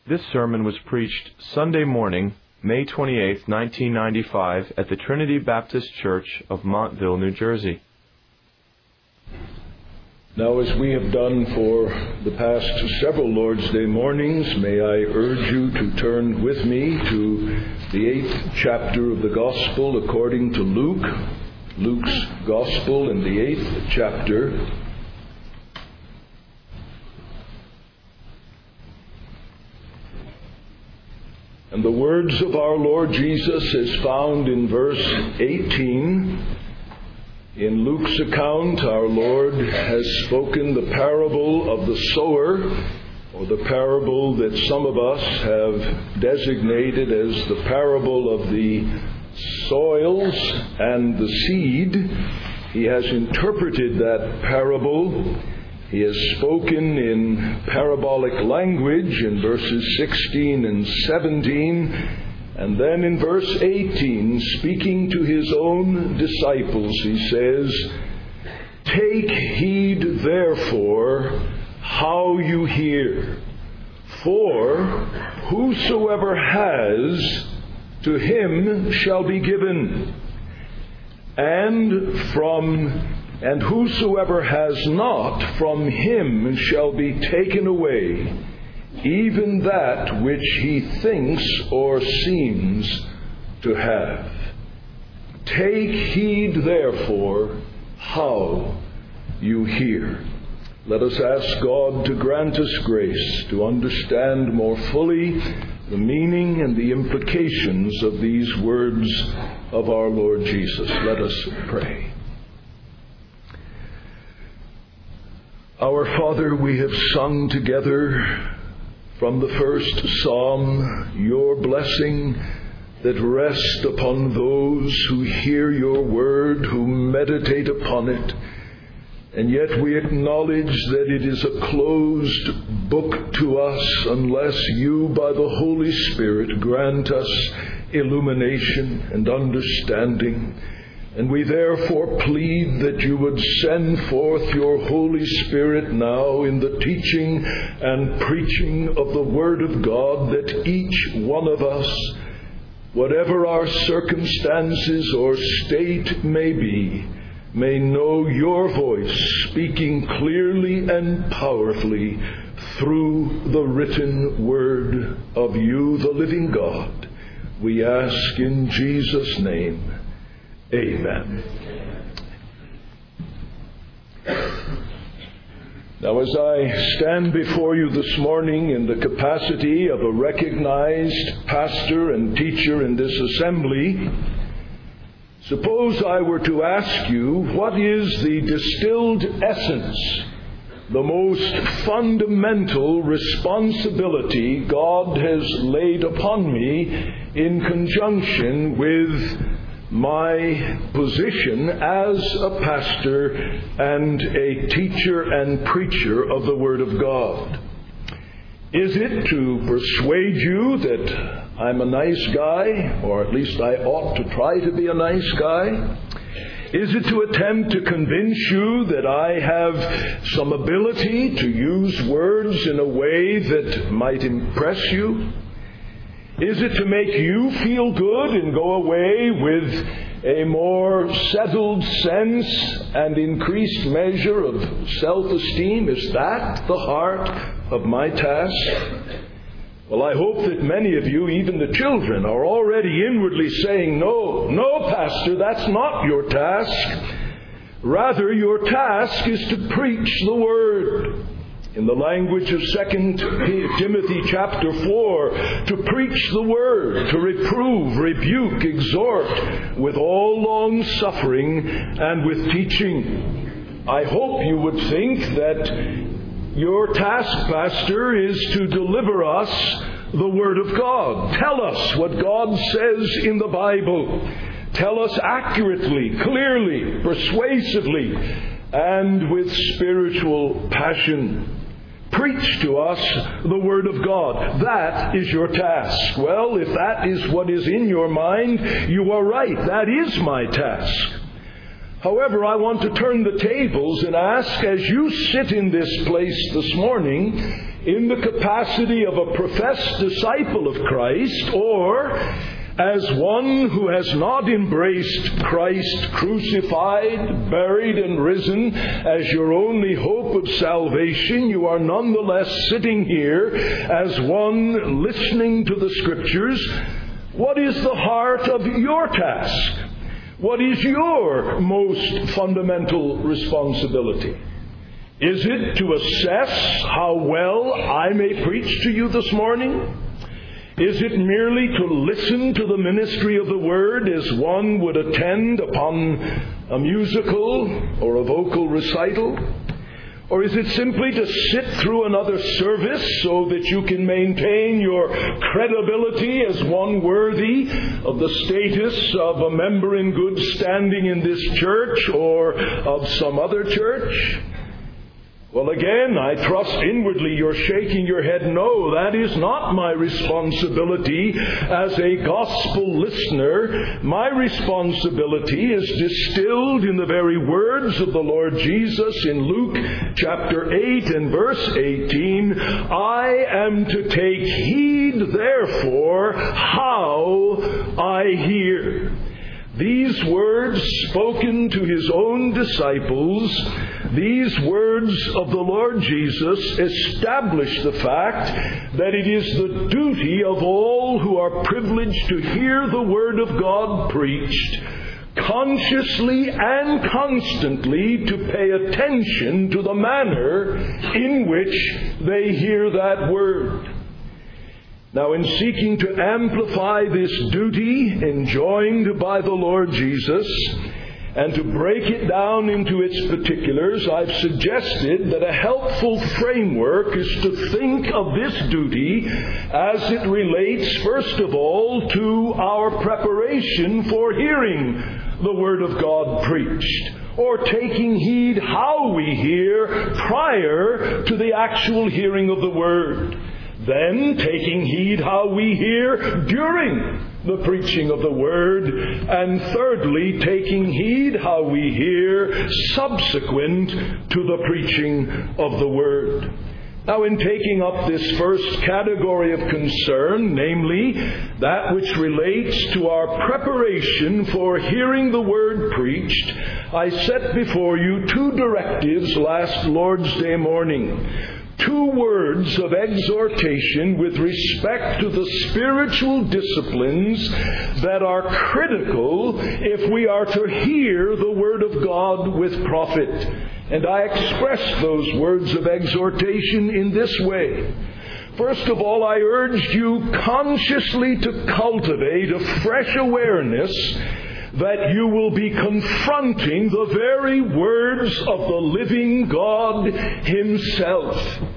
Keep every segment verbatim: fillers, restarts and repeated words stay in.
This sermon was preached Sunday morning, May twenty-eighth, nineteen ninety-five, at the Trinity Baptist Church of Montville, New Jersey. Now, as we have done for the past several Lord's Day mornings, may I urge you to turn with me to the eighth chapter of the Gospel according to Luke, Luke's Gospel in the eighth chapter. And the words of our Lord Jesus is found in verse eighteen. In Luke's account, our Lord has spoken the parable of the sower, or the parable that some of us have designated as the parable of the soils and the seed. He has interpreted that parable. He has spoken in parabolic language in verses sixteen and seventeen, and then in verse eighteen, speaking to his own disciples, he says, "Take heed, therefore, how you hear. For whosoever has, to him shall be given, and from And whosoever has not, from him shall be taken away, even that which he thinks or seems to have. Take heed, therefore, how you hear." Let us ask God to grant us grace to understand more fully the meaning and the implications of these words of our Lord Jesus. Let us pray. Our Father, we have sung together from the first psalm your blessing that rests upon those who hear your word, who meditate upon it. And yet we acknowledge that it is a closed book to us unless you, by the Holy Spirit, grant us illumination and understanding. And we therefore plead that you would send forth your Holy Spirit now in the teaching and preaching of the Word of God, that each one of us, whatever our circumstances or state may be, may know your voice speaking clearly and powerfully through the written Word of you, the living God. We ask in Jesus' name. Amen. Now, as I stand before you this morning in the capacity of a recognized pastor and teacher in this assembly, suppose I were to ask you, what is the distilled essence, the most fundamental responsibility God has laid upon me in conjunction with my position as a pastor and a teacher and preacher of the Word of God? Is it to persuade you that I'm a nice guy, or at least I ought to try to be a nice guy? Is it to attempt to convince you that I have some ability to use words in a way that might impress you? Is it to make you feel good and go away with a more settled sense and increased measure of self-esteem? Is that the heart of my task? Well, I hope that many of you, even the children, are already inwardly saying, no, no, Pastor, that's not your task. Rather, your task is to preach the Word. In the language of Second Timothy chapter four, to preach the Word, to reprove, rebuke, exhort with all long suffering and with teaching. I hope you would think that your task, Pastor, is to deliver us the Word of God. Tell us what God says in the Bible. Tell us accurately, clearly, persuasively, and with spiritual passion. Preach to us the Word of God. That is your task. Well, if that is what is in your mind, you are right. That is my task. However, I want to turn the tables and ask, as you sit in this place this morning, in the capacity of a professed disciple of Christ, or as one who has not embraced Christ crucified, buried, and risen as your only hope of salvation, you are nonetheless sitting here as one listening to the Scriptures. What is the heart of your task? What is your most fundamental responsibility? Is it to assess how well I may preach to you this morning? Is it merely to listen to the ministry of the Word as one would attend upon a musical or a vocal recital? Or is it simply to sit through another service so that you can maintain your credibility as one worthy of the status of a member in good standing in this church or of some other church? Well, again, I trust inwardly you're shaking your head. No, that is not my responsibility as a gospel listener. My responsibility is distilled in the very words of the Lord Jesus in Luke chapter eight and verse eighteen. I am to take heed, therefore, how I hear. These words spoken to his own disciples, these words of the Lord Jesus establish the fact that it is the duty of all who are privileged to hear the Word of God preached, consciously and constantly to pay attention to the manner in which they hear that Word. Now, in seeking to amplify this duty enjoined by the Lord Jesus and to break it down into its particulars, I've suggested that a helpful framework is to think of this duty as it relates, first of all, to our preparation for hearing the Word of God preached, or taking heed how we hear prior to the actual hearing of the Word. Then, taking heed how we hear during the preaching of the Word. And thirdly, taking heed how we hear subsequent to the preaching of the Word. Now, in taking up this first category of concern, namely that which relates to our preparation for hearing the Word preached, I set before you two directives last Lord's Day morning. Two words of exhortation with respect to the spiritual disciplines that are critical if we are to hear the Word of God with profit. And I express those words of exhortation in this way. First of all, I urged you consciously to cultivate a fresh awareness that you will be confronting the very words of the living God Himself.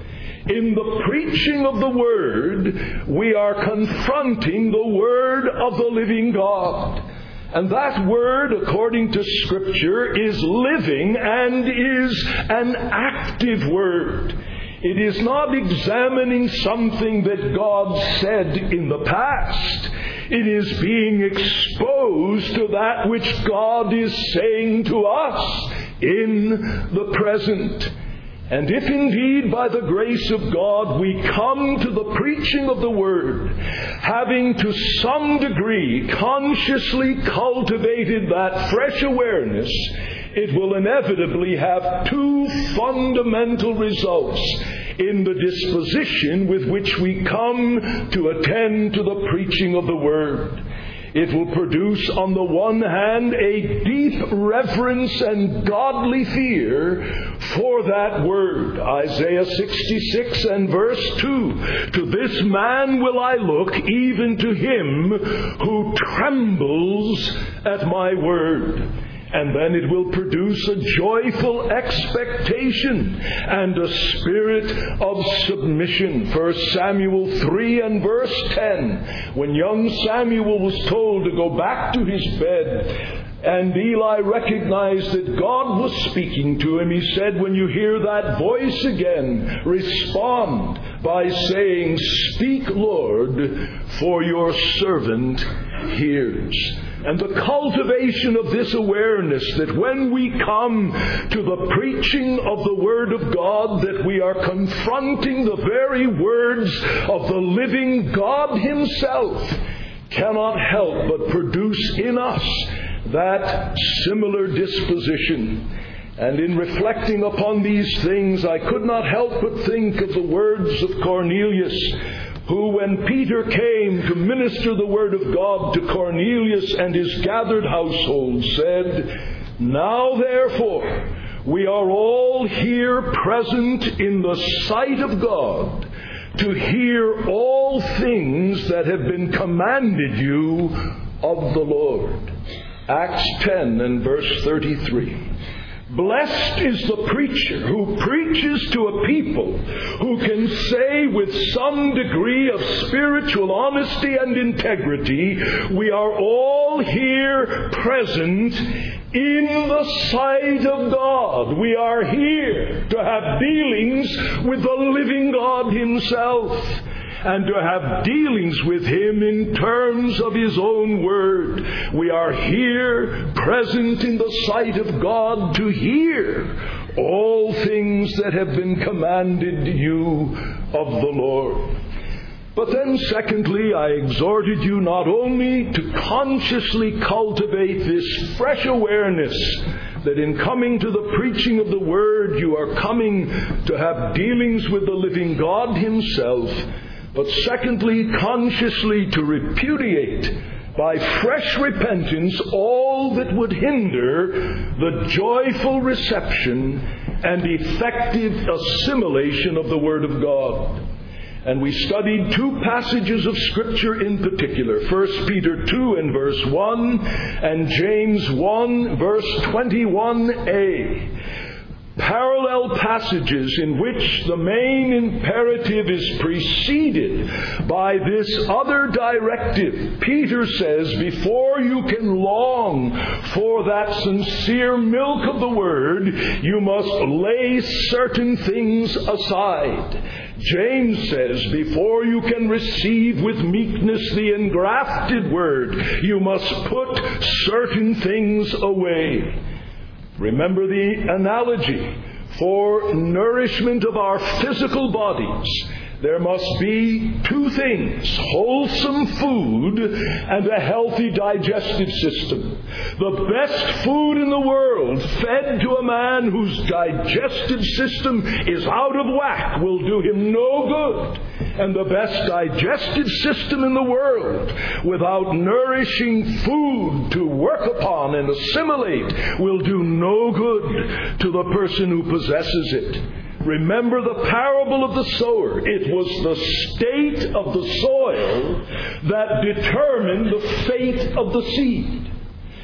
In the preaching of the Word, we are confronting the Word of the living God. And that Word, according to Scripture, is living and is an active Word. It is not examining something that God said in the past. It is being exposed to that which God is saying to us in the present. And if indeed by the grace of God we come to the preaching of the Word, having to some degree consciously cultivated that fresh awareness, it will inevitably have two fundamental results in the disposition with which we come to attend to the preaching of the Word. It will produce, on the one hand, a deep reverence and godly fear for that Word. Isaiah sixty-six and verse two. To this man will I look, even to him who trembles at my word. And then it will produce a joyful expectation and a spirit of submission. First Samuel three and verse ten. When young Samuel was told to go back to his bed, and Eli recognized that God was speaking to him, he said, when you hear that voice again, respond by saying, "Speak, Lord, for your servant hears." and the cultivation of this awareness that when we come to the preaching of the Word of God, that we are confronting the very words of the living God Himself, cannot help but produce in us that similar disposition. And in reflecting upon these things, I could not help but think of the words of Cornelius, who, when Peter came to minister the Word of God to Cornelius and his gathered household, said, "Now therefore, we are all here present in the sight of God to hear all things that have been commanded you of the Lord." Acts ten and verse thirty-three. Blessed is the preacher who preaches to a people who can say with some degree of spiritual honesty and integrity, we are all here present in the sight of God. We are here to have dealings with the living God Himself, and to have dealings with Him in terms of His own Word. We are here present in the sight of God to hear all things that have been commanded you of the Lord. But then secondly, I exhorted you not only to consciously cultivate this fresh awareness that in coming to the preaching of the Word you are coming to have dealings with the living God Himself, but secondly, consciously to repudiate by fresh repentance all that would hinder the joyful reception and effective assimilation of the Word of God. And we studied two passages of Scripture in particular, First Peter two and verse one and James one verse twenty-one a. Parallel passages in which the main imperative is preceded by this other directive. Peter says, before you can long for that sincere milk of the Word, you must lay certain things aside. James says, before you can receive with meekness the engrafted Word, you must put certain things away. Remember the analogy. For nourishment of our physical bodies, there must be two things: wholesome food and a healthy digestive system. The best food in the world, fed to a man whose digestive system is out of whack, will do him no good. And the best digestive system in the world, without nourishing food to work upon and assimilate, will do no good to the person who possesses it. Remember the parable of the sower. It was the state of the soil that determined the fate of the seed.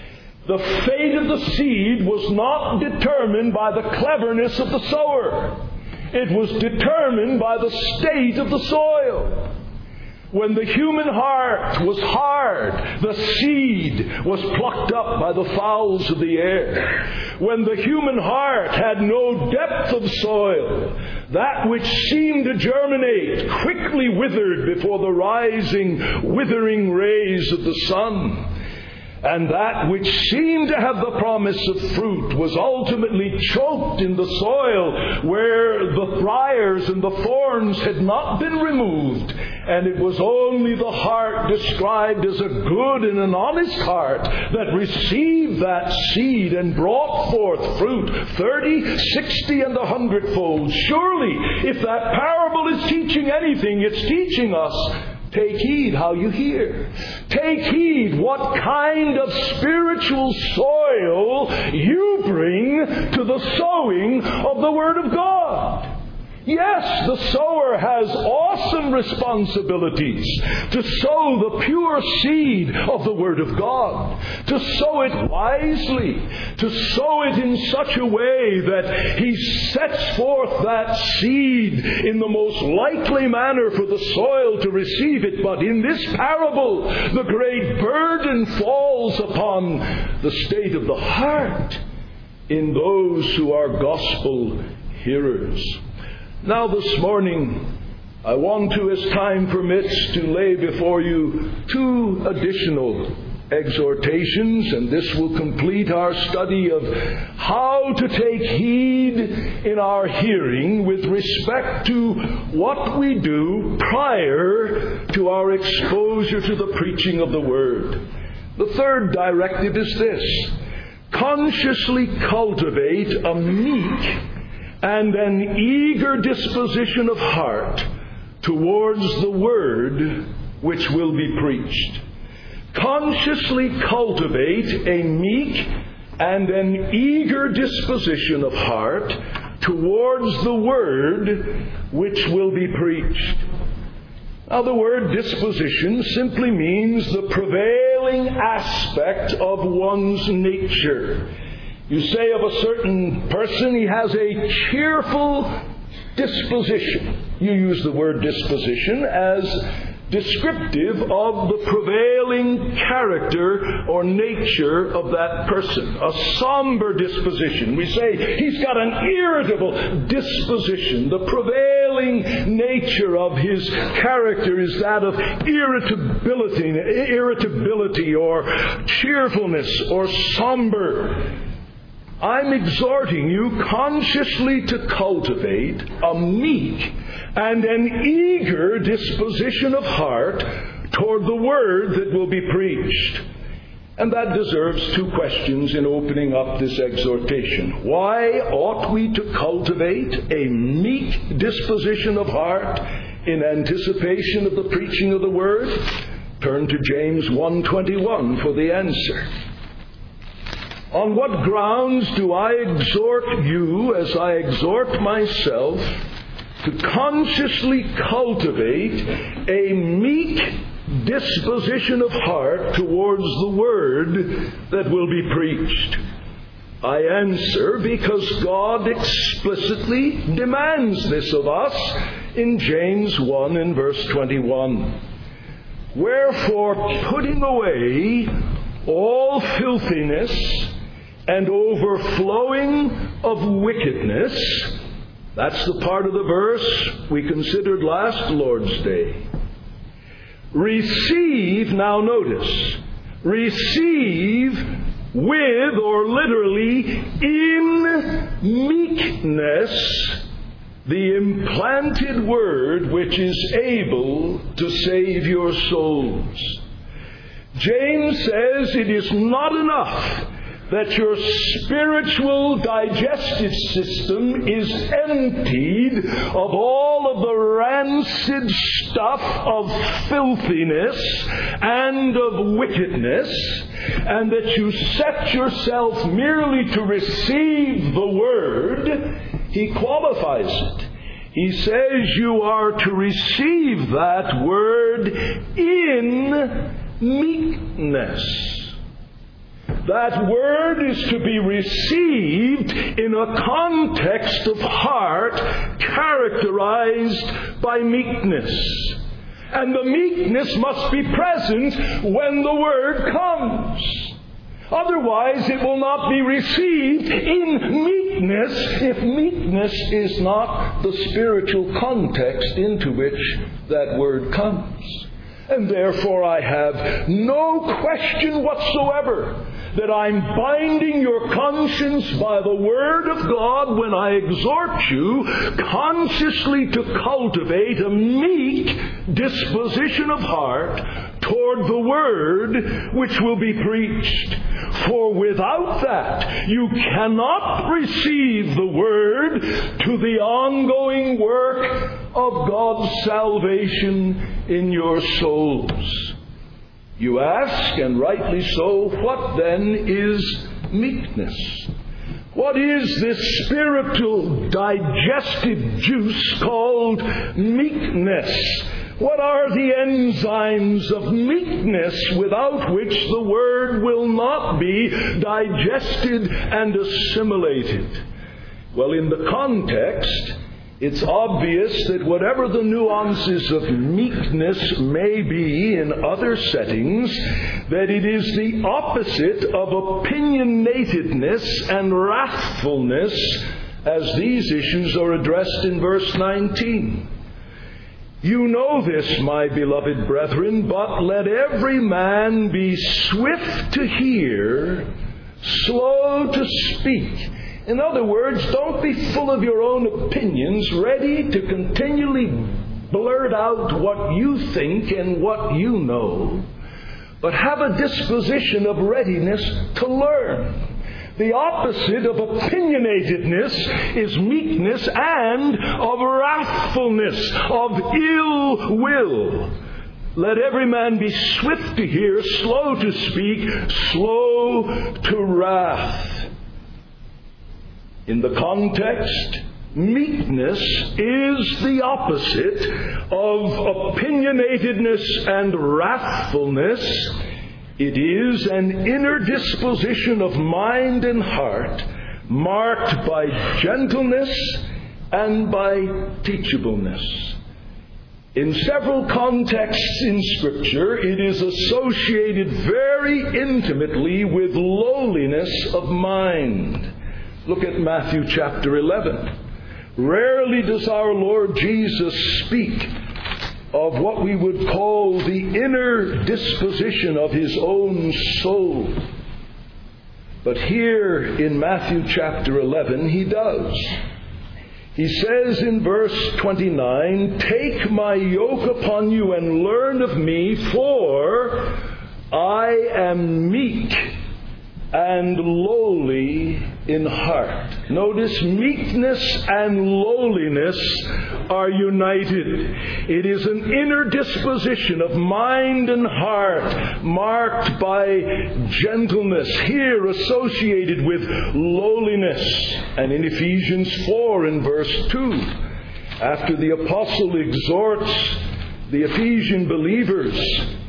The fate of the seed was not determined by the cleverness of the sower. It was determined by the state of the soil. When the human heart was hard, the seed was plucked up by the fowls of the air. When the human heart had no depth of soil, that which seemed to germinate quickly withered before the rising, withering rays of the sun. And that which seemed to have the promise of fruit was ultimately choked in the soil where the briars and the thorns had not been removed. And it was only the heart described as a good and an honest heart that received that seed and brought forth fruit, thirty, sixty, and a hundredfold. Surely, if that parable is teaching anything, it's teaching us, take heed how you hear. Take heed what kind of spiritual soil you bring to the sowing of the Word of God. Yes, the sower has awesome responsibilities to sow the pure seed of the Word of God, to sow it wisely, to sow it in such a way that he sets forth that seed in the most likely manner for the soil to receive it. But in this parable, the great burden falls upon the state of the heart in those who are gospel hearers. Now this morning, I want to, as time permits, to lay before you two additional exhortations, and this will complete our study of how to take heed in our hearing with respect to what we do prior to our exposure to the preaching of the Word. The third directive is this: consciously cultivate a meek and an eager disposition of heart towards the Word which will be preached. Consciously cultivate a meek and an eager disposition of heart towards the Word which will be preached. Now, the word disposition simply means the prevailing aspect of one's nature. You say of a certain person, he has a cheerful disposition. You use the word disposition as descriptive of the prevailing character or nature of that person. A somber disposition. We say he's got an irritable disposition. The prevailing nature of his character is that of irritability, irritability or cheerfulness or somber. I'm exhorting you consciously to cultivate a meek and an eager disposition of heart toward the Word that will be preached. And that deserves two questions in opening up this exhortation. Why ought we to cultivate a meek disposition of heart in anticipation of the preaching of the Word? Turn to James one twenty-one for the answer. On what grounds do I exhort you, as I exhort myself, to consciously cultivate a meek disposition of heart towards the Word that will be preached? I answer, because God explicitly demands this of us in James one and verse twenty-one. Wherefore, putting away all filthiness and overflowing of wickedness. That's the part of the verse we considered last Lord's Day. Receive, now notice, receive with, or literally, in meekness, the implanted Word which is able to save your souls. James says it is not enough that your spiritual digestive system is emptied of all of the rancid stuff of filthiness and of wickedness, and that you set yourself merely to receive the Word. He qualifies it. He says you are to receive that Word in meekness. That Word is to be received in a context of heart characterized by meekness. And the meekness must be present when the Word comes. Otherwise, it will not be received in meekness if meekness is not the spiritual context into which that Word comes. And therefore I have no question whatsoever that I'm binding your conscience by the Word of God when I exhort you consciously to cultivate a meek disposition of heart toward the Word which will be preached. For without that, you cannot receive the Word to the ongoing work of God's salvation in your souls. You ask, and rightly so, what then is meekness? What is this spiritual digestive juice called meekness? What are the enzymes of meekness without which the Word will not be digested and assimilated? Well, in the context, it's obvious that whatever the nuances of meekness may be in other settings, that it is the opposite of opinionatedness and wrathfulness as these issues are addressed in verse nineteen. You know this, my beloved brethren, but let every man be swift to hear, slow to speak. In other words, don't be full of your own opinions, ready to continually blurt out what you think and what you know, but have a disposition of readiness to learn. The opposite of opinionatedness is meekness and of wrathfulness, of ill will. Let every man be swift to hear, slow to speak, slow to wrath. In the context, meekness is the opposite of opinionatedness and wrathfulness. It is an inner disposition of mind and heart marked by gentleness and by teachableness. In several contexts in Scripture, it is associated very intimately with lowliness of mind. Look at Matthew chapter eleven. Rarely does our Lord Jesus speak of what we would call the inner disposition of His own soul. But here in Matthew chapter eleven, He does. He says in verse twenty-nine, "Take my yoke upon you and learn of me, for I am meek and lowly in heart." Notice, meekness and lowliness are united. It is an inner disposition of mind and heart marked by gentleness, here associated with lowliness. And in Ephesians four in verse two, after the apostle exhorts the Ephesian believers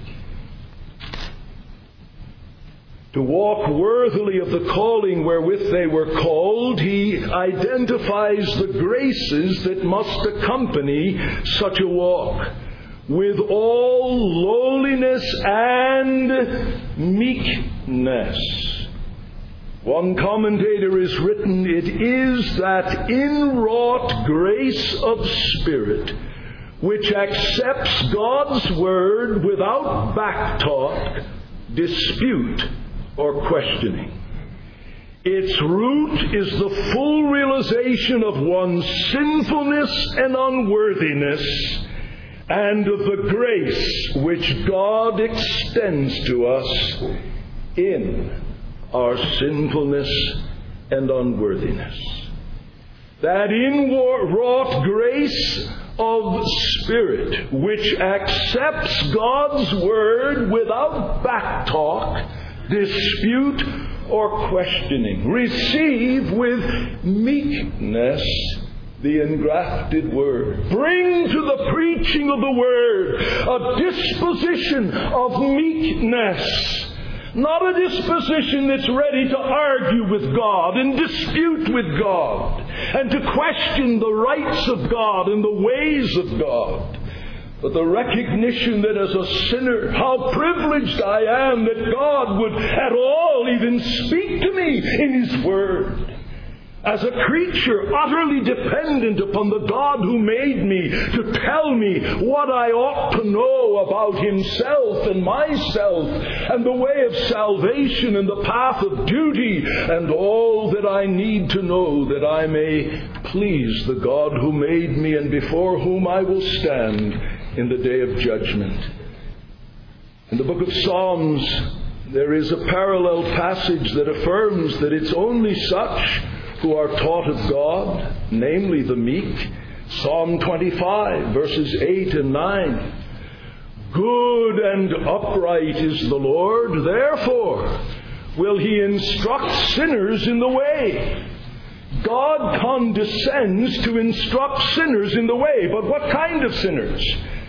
to walk worthily of the calling wherewith they were called, he identifies the graces that must accompany such a walk. With all lowliness and meekness. One commentator has written, it is that inwrought grace of spirit which accepts God's word without backtalk, dispute, or questioning. Its root is the full realization of one's sinfulness and unworthiness, and of the grace which God extends to us in our sinfulness and unworthiness. That inwrought grace of spirit which accepts God's word without backtalk, dispute, or questioning. Receive with meekness the engrafted word. Bring to the preaching of the word a disposition of meekness. Not a disposition that's ready to argue with God and dispute with God and to question the rights of God and the ways of God. But the recognition that as a sinner, how privileged I am that God would at all even speak to me in His Word. As a creature utterly dependent upon the God who made me to tell me what I ought to know about Himself and myself and the way of salvation and the path of duty and all that I need to know that I may please the God who made me and before whom I will stand in the day of judgment. In the book of Psalms, there is a parallel passage that affirms that it's only such who are taught of God, namely the meek. Psalm twenty-five, verses eight and nine. Good and upright is the Lord, therefore will He instruct sinners in the way. God condescends to instruct sinners in the way, but what kind of sinners?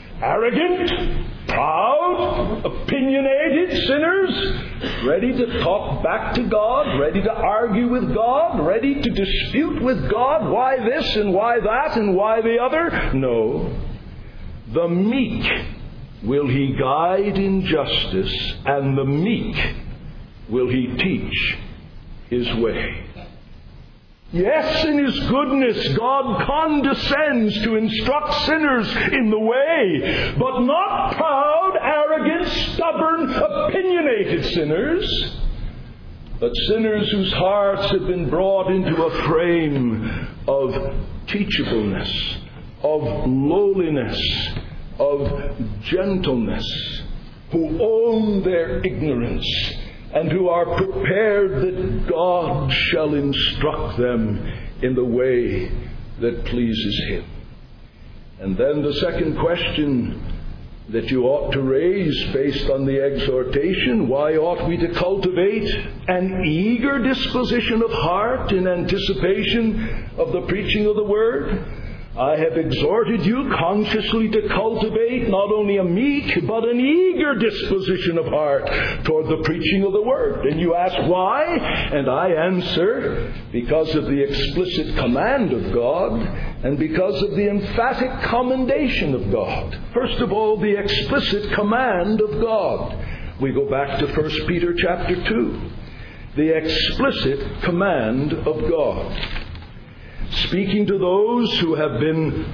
Arrogant, proud, opinionated sinners, ready to talk back to God, ready to argue with God, ready to dispute with God, why this and why that and why the other? No. The meek will He guide in justice, and the meek will He teach His way. Yes, in His goodness, God condescends to instruct sinners in the way, but not proud, arrogant, stubborn, opinionated sinners, but sinners whose hearts have been brought into a frame of teachableness, of lowliness, of gentleness, who own their ignorance, and who are prepared that God shall instruct them in the way that pleases Him. And then the second question that you ought to raise based on the exhortation, why ought we to cultivate an eager disposition of heart in anticipation of the preaching of the Word? I have exhorted you consciously to cultivate not only a meek, but an eager disposition of heart toward the preaching of the Word. And you ask why? And I answer, because of the explicit command of God, and because of the emphatic commendation of God. First of all, the explicit command of God. We go back to First Peter chapter two. The explicit command of God. Speaking to those who have been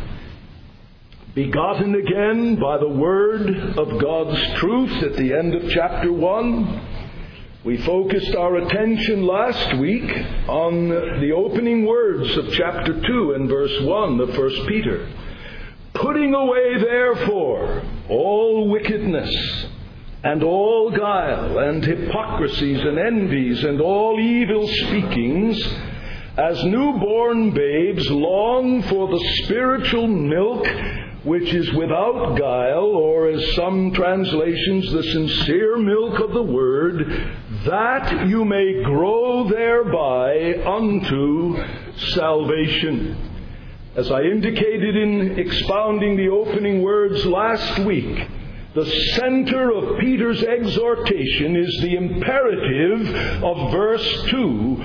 begotten again by the word of God's truth at the end of chapter one, we focused our attention last week on the opening words of chapter two and verse one of First Peter. Putting away therefore all wickedness and all guile and hypocrisies and envies and all evil speakings, as newborn babes long for the spiritual milk which is without guile, or as some translations, the sincere milk of the Word, that you may grow thereby unto salvation. As I indicated in expounding the opening words last week, the center of Peter's exhortation is the imperative of verse two,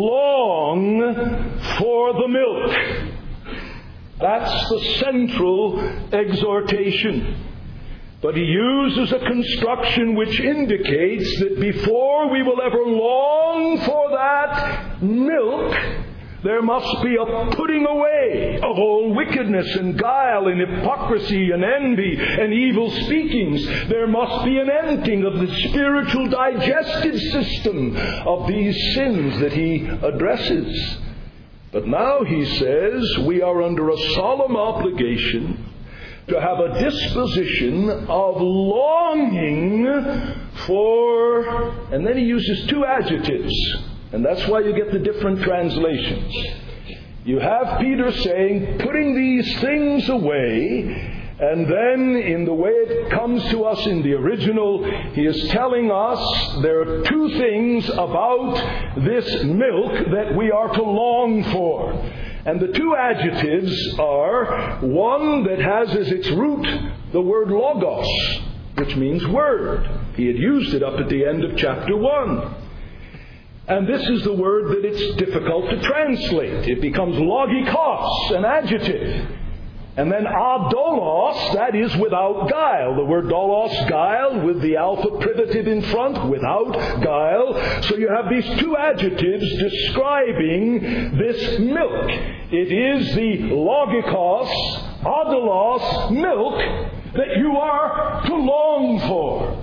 long for the milk. That's the central exhortation. But he uses a construction which indicates that before we will ever long for that milk, there must be a putting away of all wickedness and guile and hypocrisy and envy and evil speakings. There must be an emptying of the spiritual digestive system of these sins that he addresses. But now he says we are under a solemn obligation to have a disposition of longing for, and then he uses two adjectives. And that's why you get the different translations. You have Peter saying, putting these things away, and then in the way it comes to us in the original, he is telling us there are two things about this milk that we are to long for. And the two adjectives are one that has as its root the word logos, which means word. He had used it up at the end of chapter one. And this is the word that it's difficult to translate. It becomes logikos, an adjective. And then adolos, that is without guile. The word dolos, guile, with the alpha privative in front, without guile. So you have these two adjectives describing this milk. It is the logikos, adolos, milk that you are to long for.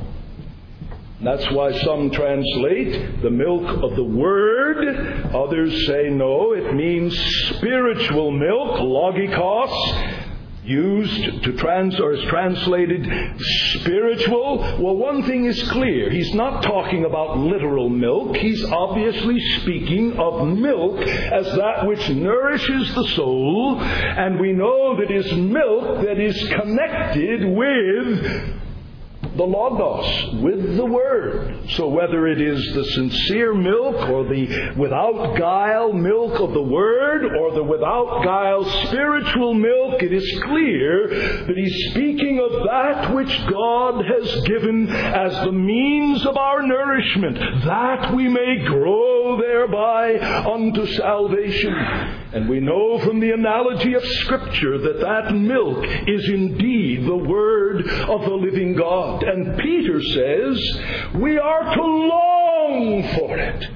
That's why some translate the milk of the Word. Others say no, it means spiritual milk, logikos, used to trans or is translated spiritual. Well, one thing is clear. He's not talking about literal milk. He's obviously speaking of milk as that which nourishes the soul. And we know that is milk that is connected with the Logos, with the Word. So whether it is the sincere milk or the without guile milk of the Word or the without guile spiritual milk, it is clear that he's speaking of that which God has given as the means of our nourishment, that we may grow thereby unto salvation. And we know from the analogy of Scripture that that milk is indeed the Word of the living God. And Peter says we are to long for it.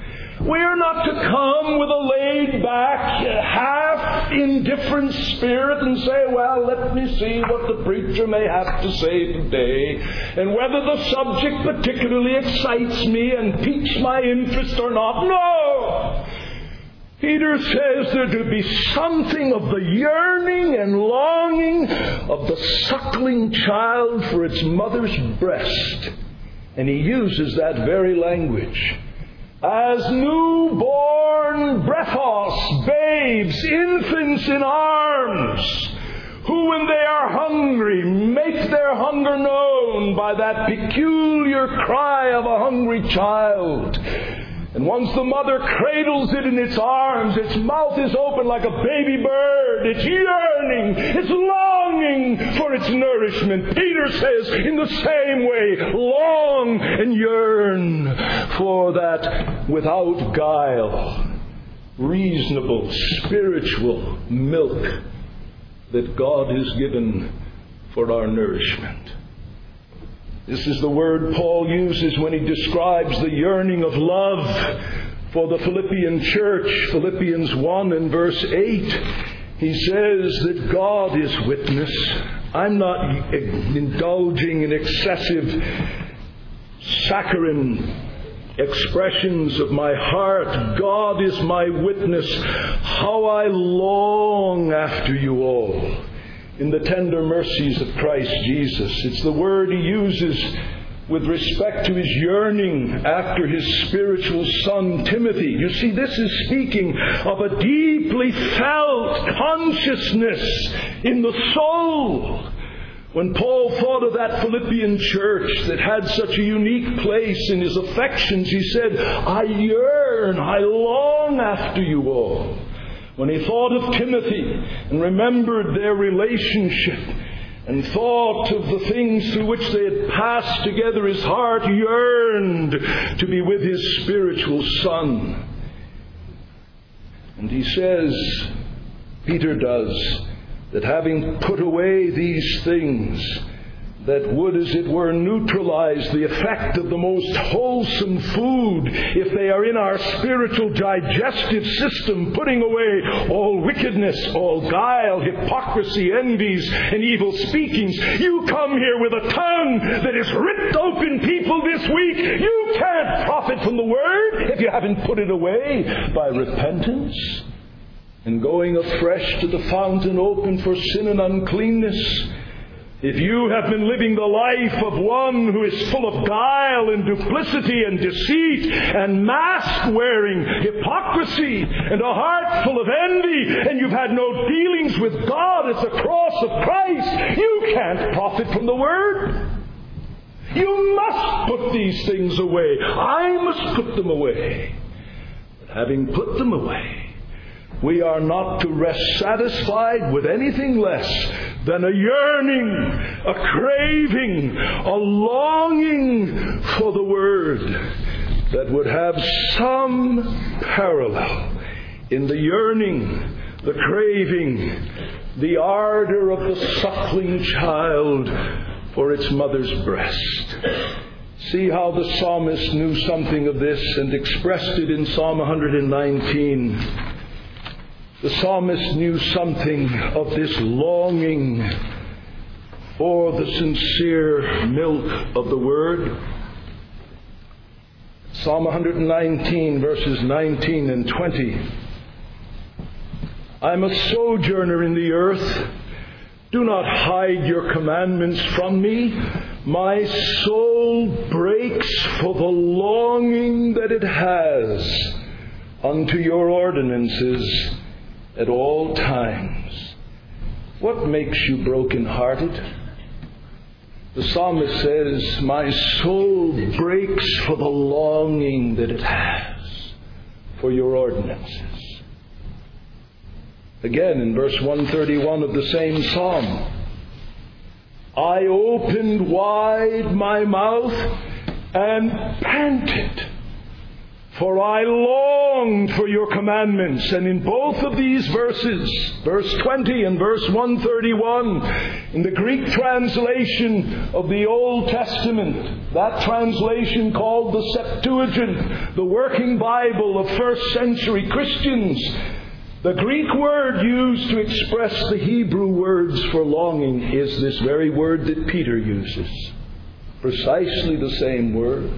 We are not to come with a laid-back, half indifferent spirit and say, well, let me see what the preacher may have to say today, and whether the subject particularly excites me and piques my interest or not. No! Peter says there to be something of the yearning and longing of the suckling child for its mother's breast. And he uses that very language. As newborn brephos, babes, infants in arms, who when they are hungry make their hunger known by that peculiar cry of a hungry child. And once the mother cradles it in its arms, its mouth is open like a baby bird. It's yearning, it's longing for its nourishment. Peter says, in the same way, long and yearn for that without guile, reasonable, spiritual milk that God has given for our nourishment. This is the word Paul uses when he describes the yearning of love for the Philippian church. Philippians one and verse eight. He says that God is witness. I'm not indulging in excessive saccharine expressions of my heart. God is my witness. How I long after you all in the tender mercies of Christ Jesus. It's the word he uses with respect to his yearning after his spiritual son Timothy. You see, this is speaking of a deeply felt consciousness in the soul. When Paul thought of that Philippian church that had such a unique place in his affections, he said, I yearn, I long after you all. When he thought of Timothy and remembered their relationship and thought of the things through which they had passed together, his heart yearned to be with his spiritual son. And he says, Peter does, that having put away these things that would, as it were, neutralize the effect of the most wholesome food if they are in our spiritual digestive system, putting away all wickedness, all guile, hypocrisy, envies, and evil speakings. You come here with a tongue that is ripped open, people, this week. You can't profit from the Word if you haven't put it away by repentance and going afresh to the fountain open for sin and uncleanness. If you have been living the life of one who is full of guile and duplicity and deceit and mask-wearing, hypocrisy, and a heart full of envy, and you've had no dealings with God at the cross of Christ, you can't profit from the Word. You must put these things away. I must put them away. But having put them away, we are not to rest satisfied with anything less than a yearning, a craving, a longing for the Word that would have some parallel in the yearning, the craving, the ardor of the suckling child for its mother's breast. See how the psalmist knew something of this and expressed it in Psalm one nineteen. The psalmist knew something of this longing for the sincere milk of the Word. Psalm one nineteen, verses nineteen and twenty. I'm a sojourner in the earth. Do not hide your commandments from me. My soul breaks for the longing that it has unto your ordinances at all times. What makes you broken-hearted? The psalmist says, my soul breaks for the longing that it has for your ordinances. Again, in verse one thirty-one of the same psalm, I opened wide my mouth and panted For I long for your commandments. And in both of these verses, verse twenty and verse one thirty-one, in the Greek translation of the Old Testament, that translation called the Septuagint, the working Bible of first century Christians, the Greek word used to express the Hebrew words for longing is this very word that Peter uses. Precisely the same word.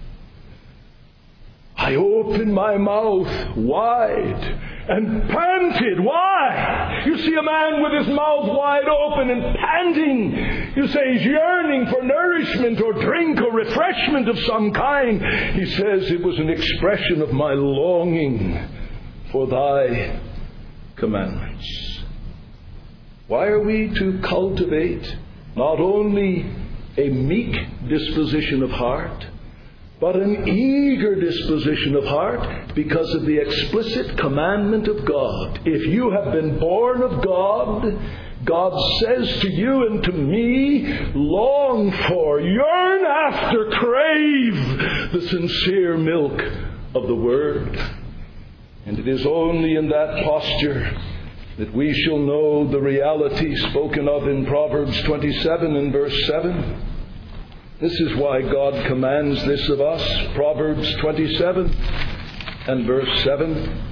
I opened my mouth wide and panted. Why? You see a man with his mouth wide open and panting. You say he's yearning for nourishment or drink or refreshment of some kind. He says it was an expression of my longing for thy commandments. Why are we to cultivate not only a meek disposition of heart, but an eager disposition of heart because of the explicit commandment of God? If you have been born of God, God says to you and to me, long for, yearn after, crave the sincere milk of the Word. And it is only in that posture that we shall know the reality spoken of in Proverbs twenty-seven and verse seven. This is why God commands this of us. Proverbs twenty-seven and verse seven.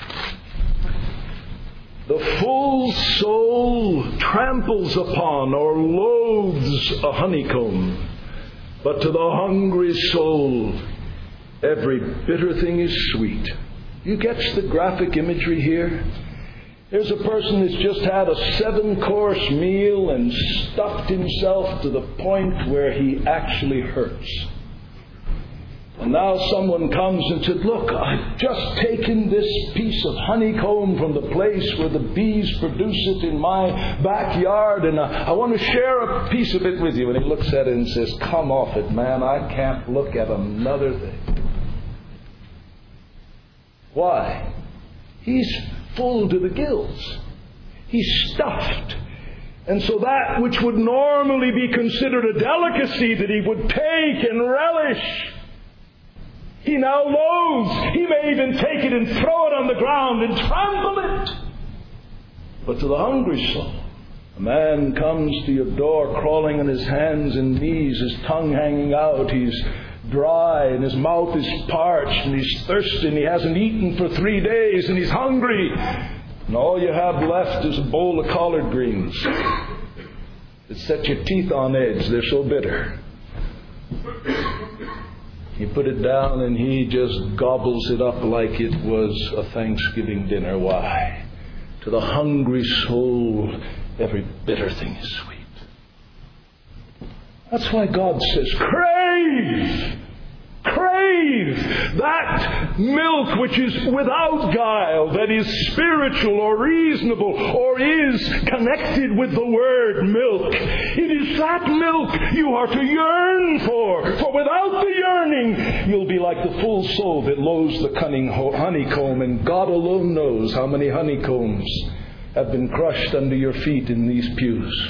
The full soul tramples upon or loathes a honeycomb, but to the hungry soul every bitter thing is sweet. You catch the graphic imagery here? Here's a person who's just had a seven-course meal and stuffed himself to the point where he actually hurts. And now someone comes and said, look, I've just taken this piece of honeycomb from the place where the bees produce it in my backyard, and I, I want to share a piece of it with you. And he looks at it and says, come off it, man. I can't look at another thing. Why? He's full to the gills. He's stuffed. And so that which would normally be considered a delicacy that he would take and relish, he now loathes. He may even take it and throw it on the ground and trample it. But to the hungry soul, a man comes to your door crawling on his hands and knees, his tongue hanging out, he's dry and his mouth is parched and he's thirsty and he hasn't eaten for three days and he's hungry. And all you have left is a bowl of collard greens that set your teeth on edge. They're so bitter. You put it down and he just gobbles it up like it was a Thanksgiving dinner. Why? To the hungry soul, every bitter thing is sweet. That's why God says, crave, crave that milk which is without guile, that is spiritual or reasonable or is connected with the word milk. It is that milk you are to yearn for. For without the yearning, you'll be like the full soul that loathes the cunning honeycomb. And God alone knows how many honeycombs have been crushed under your feet in these pews.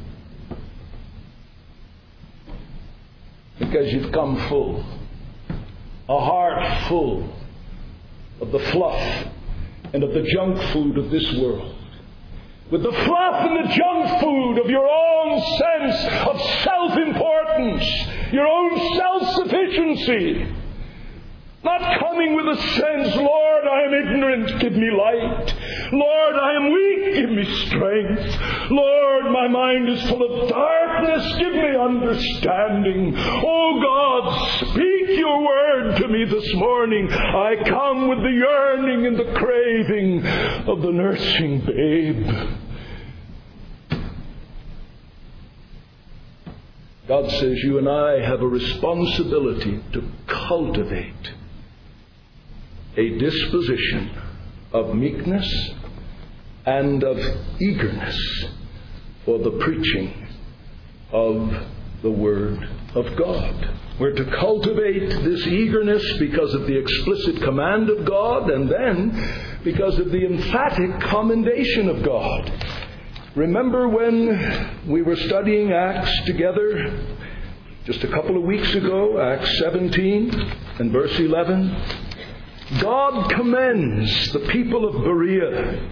Because you've come full. A heart full of the fluff and of the junk food of this world. With the fluff and the junk food of your own sense of self-importance, your own self-sufficiency. Not coming with a sense, Lord, I am ignorant, give me light. Lord, I am weak, give me strength. Lord, my mind is full of darkness, give me understanding. Oh God, speak your word to me this morning. I come with the yearning and the craving of the nursing babe. God says you and I have a responsibility to cultivate a disposition of meekness and of eagerness for the preaching of the Word of God. We're to cultivate this eagerness because of the explicit command of God and then because of the emphatic commendation of God. Remember when we were studying Acts together just a couple of weeks ago, Acts seventeen and verse eleven? God commends the people of Berea.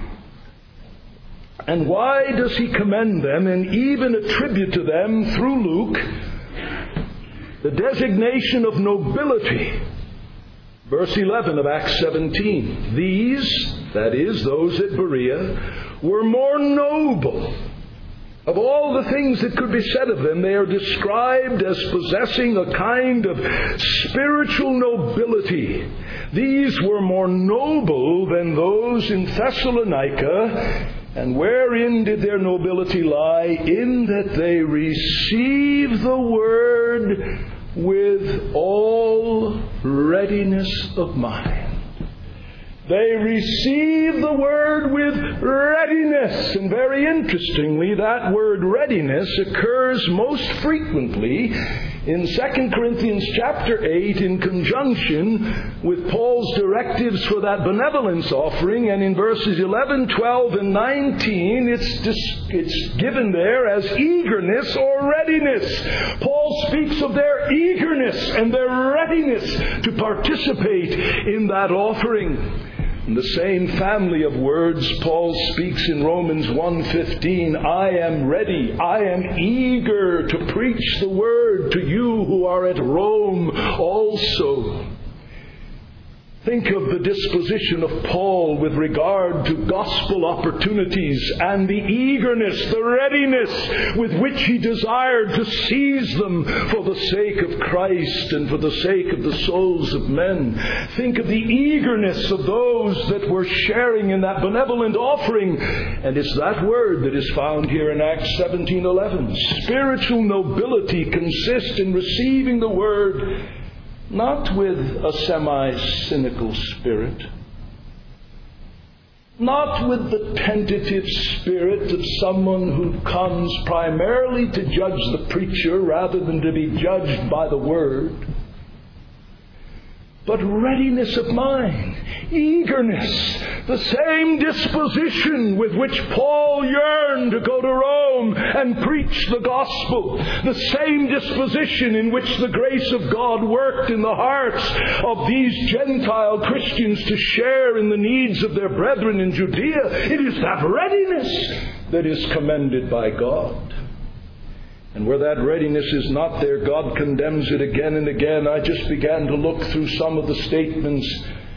And why does he commend them and even attribute to them, through Luke, the designation of nobility? Verse eleven of Acts seventeen. These, that is, those at Berea, were more noble. Of all the things that could be said of them, they are described as possessing a kind of spiritual nobility. These were more noble than those in Thessalonica. And wherein did their nobility lie? In that they received the word with all readiness of mind. They receive the word with readiness. And very interestingly, that word readiness occurs most frequently in Second Corinthians chapter eight in conjunction with Paul's directives for that benevolence offering. And in verses eleven, twelve, and nineteen, it's, dis- it's given there as eagerness or readiness. Paul speaks of their eagerness and their readiness to participate in that offering. In the same family of words, Paul speaks in Romans one fifteen, I am ready, I am eager to preach the word to you who are at Rome also. Think of the disposition of Paul with regard to gospel opportunities and the eagerness, the readiness with which he desired to seize them for the sake of Christ and for the sake of the souls of men. Think of the eagerness of those that were sharing in that benevolent offering. And it's that word that is found here in Acts seventeen eleven. Spiritual nobility consists in receiving the word not with a semi-cynical spirit, not with the tentative spirit of someone who comes primarily to judge the preacher rather than to be judged by the word, but readiness of mind, eagerness, the same disposition with which Paul yearned to go to Rome and preach the gospel, the same disposition in which the grace of God worked in the hearts of these Gentile Christians to share in the needs of their brethren in Judea. It is that readiness that is commended by God. And where that readiness is not there, God condemns it again and again. I just began to look through some of the statements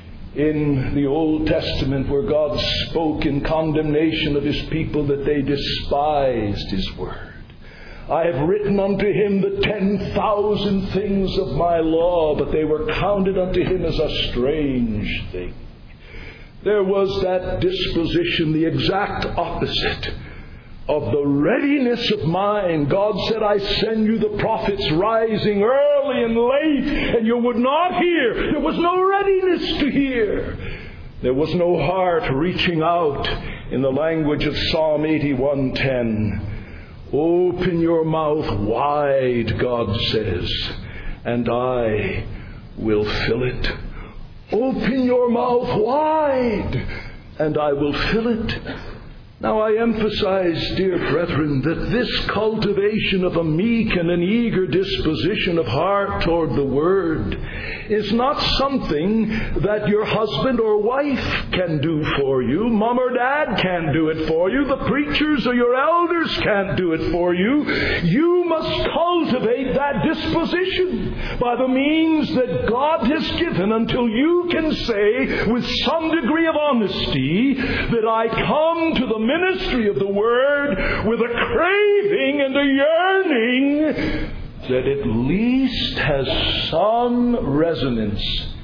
in the Old Testament where God spoke in condemnation of His people that they despised His word. I have written unto him the ten thousand things of my law, but they were counted unto him as a strange thing. There was that disposition, the exact opposite of the readiness of mind. God said, I send you the prophets rising early and late, and you would not hear. There was no readiness to hear. There was no heart reaching out. In the language of Psalm eighty-one ten, open your mouth wide, God says, and I will fill it. Open your mouth wide, and I will fill it. Now I emphasize, dear brethren, that this cultivation of a meek and an eager disposition of heart toward the Word is not something that your husband or wife can do for you. Mom or dad can't do it for you. The preachers or your elders can't do it for you. You must cultivate that disposition by the means that God has given until you can say with some degree of honesty that I come to the ministry of the Word with a craving and a yearning that at least has some resonance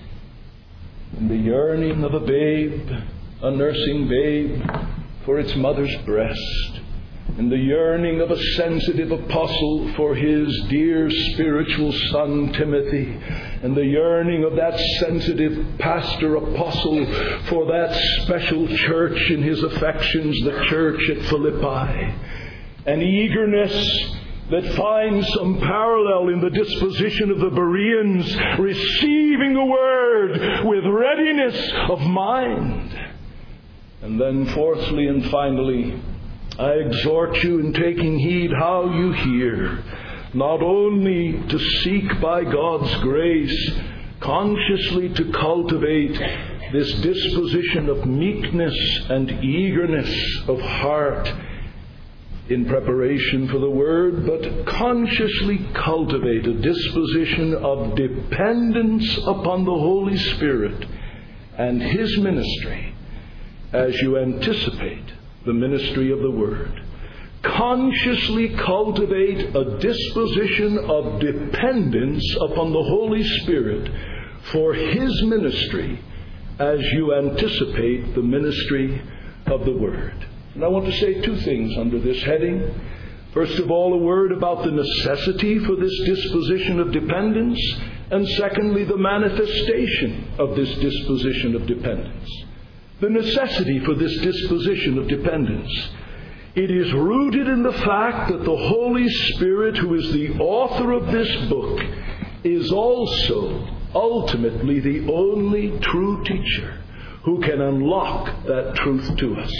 in the yearning of a babe, a nursing babe, for its mother's breast, in the yearning of a sensitive apostle for his dear spiritual son Timothy, and the yearning of that sensitive pastor apostle for that special church in his affections, the church at Philippi. An eagerness that finds some parallel in the disposition of the Bereans, receiving the Word with readiness of mind. And then fourthly and finally, I exhort you in taking heed how you hear, not only to seek by God's grace consciously to cultivate this disposition of meekness and eagerness of heart in preparation for the Word, but consciously cultivate a disposition of dependence upon the Holy Spirit and His ministry as you anticipate the ministry of the Word. Consciously cultivate a disposition of dependence upon the Holy Spirit for His ministry as you anticipate the ministry of the Word. And I want to say two things under this heading. First of all, a word about the necessity for this disposition of dependence, and secondly, the manifestation of this disposition of dependence. The necessity for this disposition of dependence. It is rooted in the fact that the Holy Spirit, who is the author of this book, is also ultimately the only true teacher who can unlock that truth to us.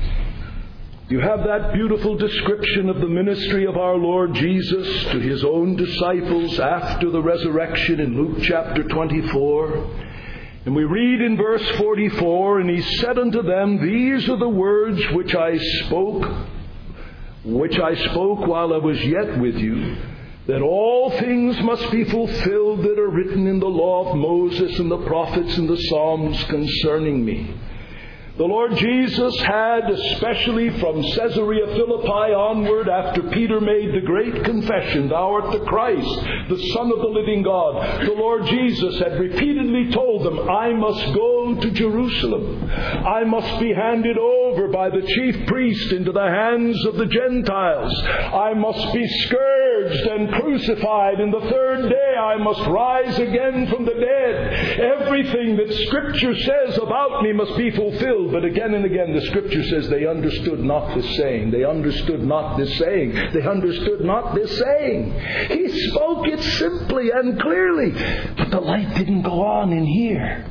You have that beautiful description of the ministry of our Lord Jesus to His own disciples after the resurrection in Luke chapter twenty-four. And we read in verse forty-four, "And He said unto them, These are the words which I spoke, which I spoke while I was yet with you, that all things must be fulfilled that are written in the law of Moses and the prophets and the Psalms concerning me." The Lord Jesus had, especially from Caesarea Philippi onward, after Peter made the great confession, "Thou art the Christ, the Son of the living God," the Lord Jesus had repeatedly told them, "I must go to Jerusalem. I must be handed over by the chief priest into the hands of the Gentiles. I must be scourged and crucified, and the third day I must rise again from the dead. Everything that Scripture says about me must be fulfilled." But again and again the Scripture says they understood not this saying. They understood not this saying. They understood not this saying. He spoke it simply and clearly, but the light didn't go on in here.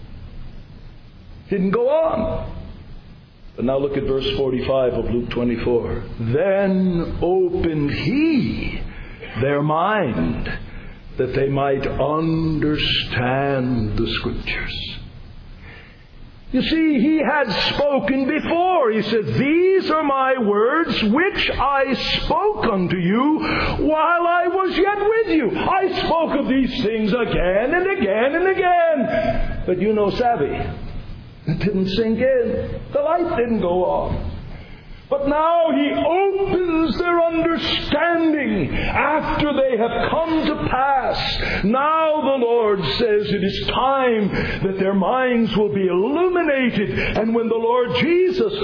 Didn't go on. But now look at verse forty-five of Luke twenty-four. "Then opened He their mind, that they might understand the Scriptures." You see, He had spoken before. He said, "These are my words which I spoke unto you while I was yet with you." I spoke of these things again and again and again. But you know, savvy, it didn't sink in. The light didn't go on. But now He opens their understanding after they have come to pass. Now the Lord says it is time that their minds will be illuminated. And when the Lord Jesus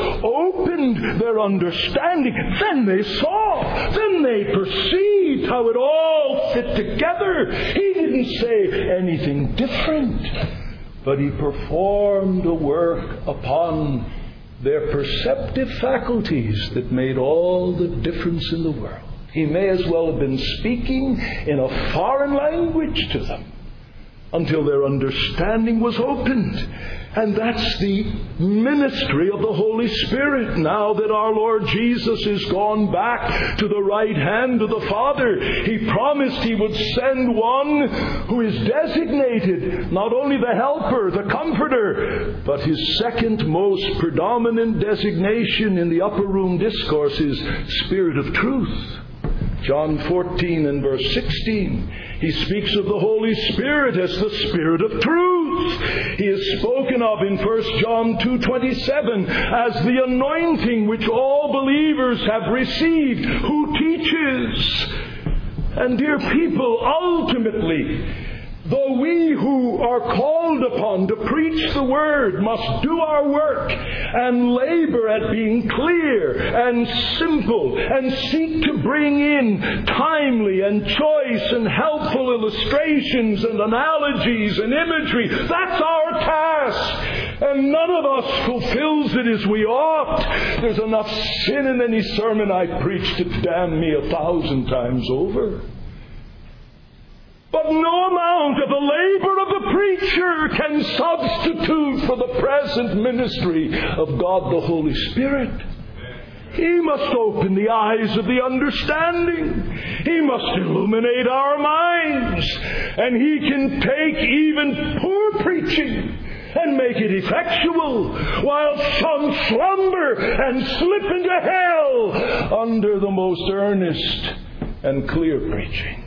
opened their understanding, then they saw, then they perceived how it all fit together. He didn't say anything different, but He performed a work upon their perceptive faculties that made all the difference in the world. He may as well have been speaking in a foreign language to them until their understanding was opened. And that's the ministry of the Holy Spirit. Now that our Lord Jesus is gone back to the right hand of the Father, He promised He would send one who is designated not only the Helper, the Comforter, but His second most predominant designation in the upper room discourse is Spirit of Truth. John fourteen and verse sixteen, He speaks of the Holy Spirit as the Spirit of Truth. He is spoken of in First John two twenty-seven as the anointing which all believers have received, who teaches. And dear people, ultimately, though we who are called upon to preach the Word must do our work and labor at being clear and simple and seek to bring in timely and choice and helpful illustrations and analogies and imagery, that's our task. And none of us fulfills it as we ought. There's enough sin in any sermon I preach to damn me a thousand times over. But no amount of the labor of the preacher can substitute for the present ministry of God the Holy Spirit. He must open the eyes of the understanding. He must illuminate our minds. And He can take even poor preaching and make it effectual, while some slumber and slip into hell under the most earnest and clear preaching.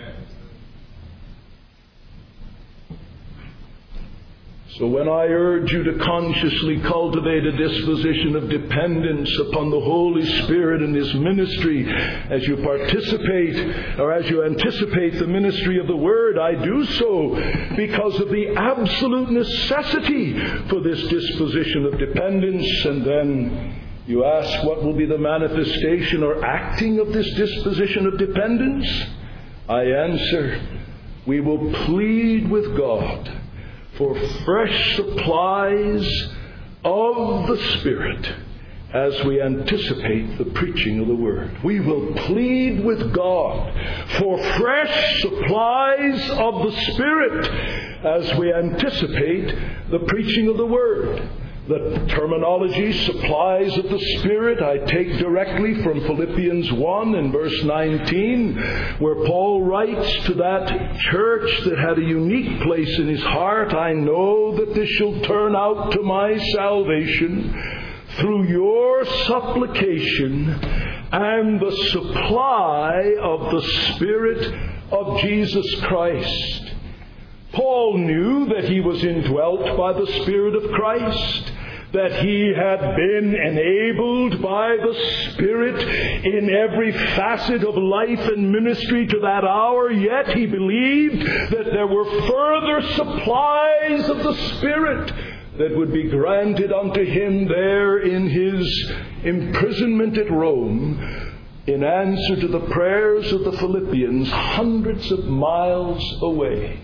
So when I urge you to consciously cultivate a disposition of dependence upon the Holy Spirit and His ministry as you participate or as you anticipate the ministry of the Word, I do so because of the absolute necessity for this disposition of dependence. And then you ask, what will be the manifestation or acting of this disposition of dependence? I answer, we will plead with God for fresh supplies of the Spirit as we anticipate the preaching of the Word. We will plead with God for fresh supplies of the Spirit as we anticipate the preaching of the Word. The terminology, supplies of the Spirit, I take directly from Philippians one and verse nineteen, where Paul writes to that church that had a unique place in his heart, I know that this shall turn out to my salvation through your supplication and the supply of the Spirit of Jesus Christ. Paul knew that he was indwelt by the Spirit of Christ, that he had been enabled by the Spirit in every facet of life and ministry to that hour, yet he believed that there were further supplies of the Spirit that would be granted unto him there in his imprisonment at Rome, in answer to the prayers of the Philippians hundreds of miles away.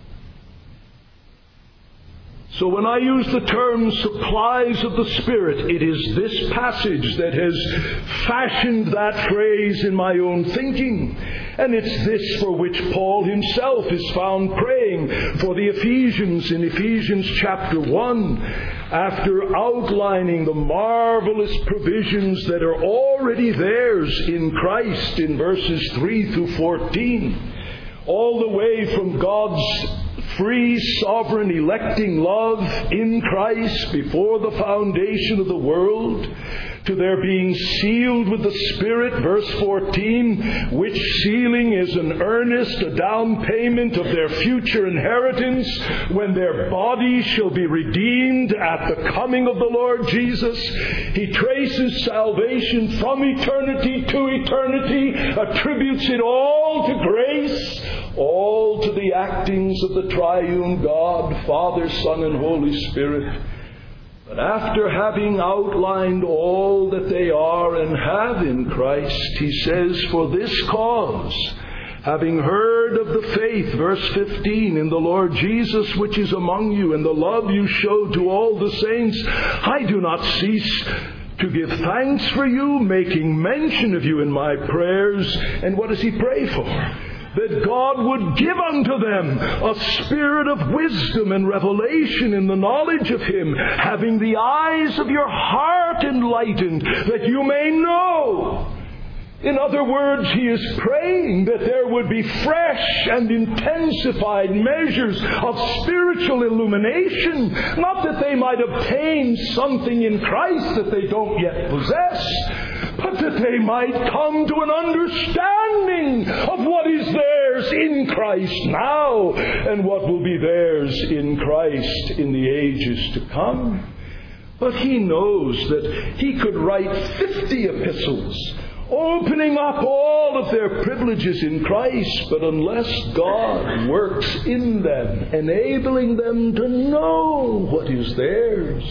So when I use the term supplies of the Spirit, it is this passage that has fashioned that phrase in my own thinking. And it's this for which Paul himself is found praying for the Ephesians in Ephesians chapter one, after outlining the marvelous provisions that are already theirs in Christ in verses three through fourteen. All the way from God's free, sovereign, electing love in Christ before the foundation of the world, to their being sealed with the Spirit, verse fourteen, which sealing is an earnest, a down payment of their future inheritance when their bodies shall be redeemed at the coming of the Lord Jesus. He traces salvation from eternity to eternity, attributes it all to grace, all to the actings of the triune God, Father, Son, and Holy Spirit. But after having outlined all that they are and have in Christ, he says, for this cause, having heard of the faith, verse fifteen, in the Lord Jesus which is among you, and the love you show to all the saints, I do not cease to give thanks for you, making mention of you in my prayers. And what does he pray for? That God would give unto them a spirit of wisdom and revelation in the knowledge of Him, having the eyes of your heart enlightened, that you may know. In other words, he is praying that there would be fresh and intensified measures of spiritual illumination, not that they might obtain something in Christ that they don't yet possess, but that they might come to an understanding of what is theirs in Christ now and what will be theirs in Christ in the ages to come. But he knows that he could write fifty epistles opening up all of their privileges in Christ, but unless God works in them, enabling them to know what is theirs,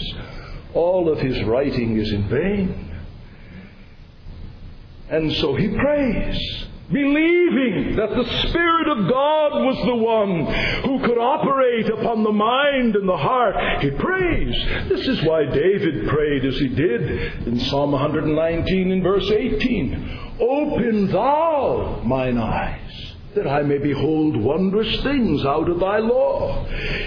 all of his writing is in vain. And so he prays, believing that the Spirit of God was the one who could operate upon the mind and the heart. He prays. This is why David prayed as he did in Psalm one nineteen in verse eighteen. Open thou mine eyes, that I may behold wondrous things out of thy law. He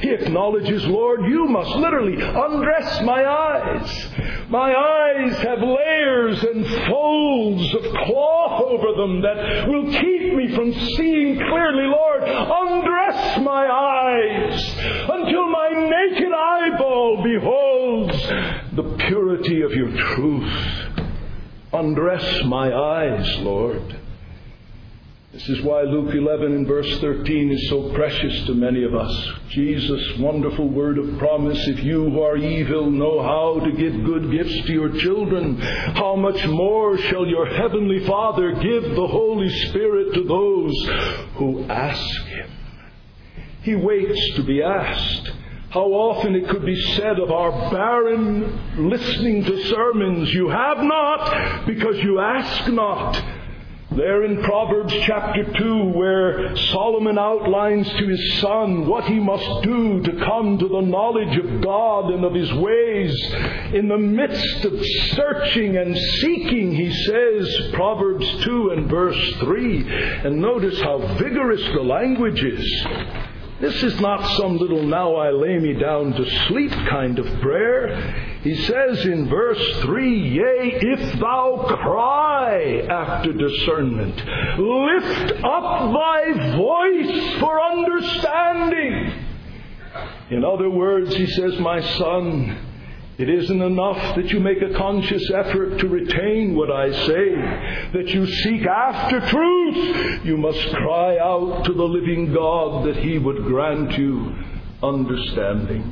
He acknowledges, Lord, you must literally undress my eyes. My eyes have layers and folds of cloth over them that will keep me from seeing clearly. Lord, undress my eyes until my naked eyeball beholds the purity of your truth. Undress my eyes, Lord. This is why Luke eleven and verse thirteen is so precious to many of us. Jesus' wonderful word of promise, if you who are evil know how to give good gifts to your children, how much more shall your heavenly Father give the Holy Spirit to those who ask Him? He waits to be asked. How often it could be said of our barren listening to sermons, you have not because you ask not. There in Proverbs chapter two, where Solomon outlines to his son what he must do to come to the knowledge of God and of His ways, in the midst of searching and seeking, he says, Proverbs two and verse three, and notice how vigorous the language is. This is not some little now I lay me down to sleep kind of prayer. He says in verse three, yea, if thou cry after discernment, lift up thy voice for understanding. In other words, he says, my son, it isn't enough that you make a conscious effort to retain what I say, that you seek after truth. You must cry out to the living God that He would grant you understanding.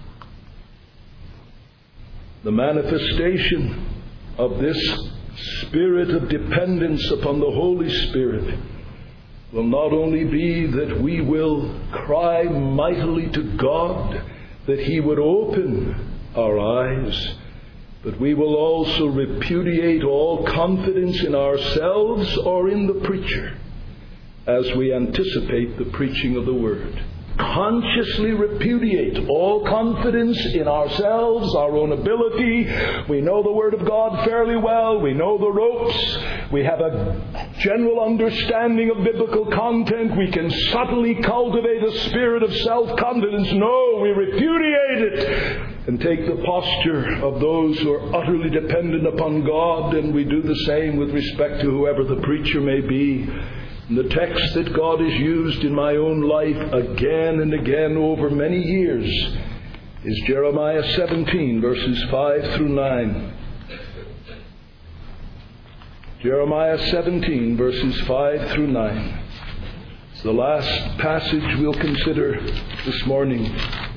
The manifestation of this spirit of dependence upon the Holy Spirit will not only be that we will cry mightily to God, that He would open our eyes, but we will also repudiate all confidence in ourselves or in the preacher as we anticipate the preaching of the Word. Consciously repudiate all confidence in ourselves, our own ability. We know the Word of God fairly well. We know the ropes. We have a general understanding of biblical content. We can subtly cultivate a spirit of self-confidence. No, we repudiate it and take the posture of those who are utterly dependent upon God, and we do the same with respect to whoever the preacher may be. And the text that God has used in my own life again and again over many years is Jeremiah seventeen, verses five through nine. Jeremiah seventeen, verses five through nine. It's the last passage we'll consider this morning.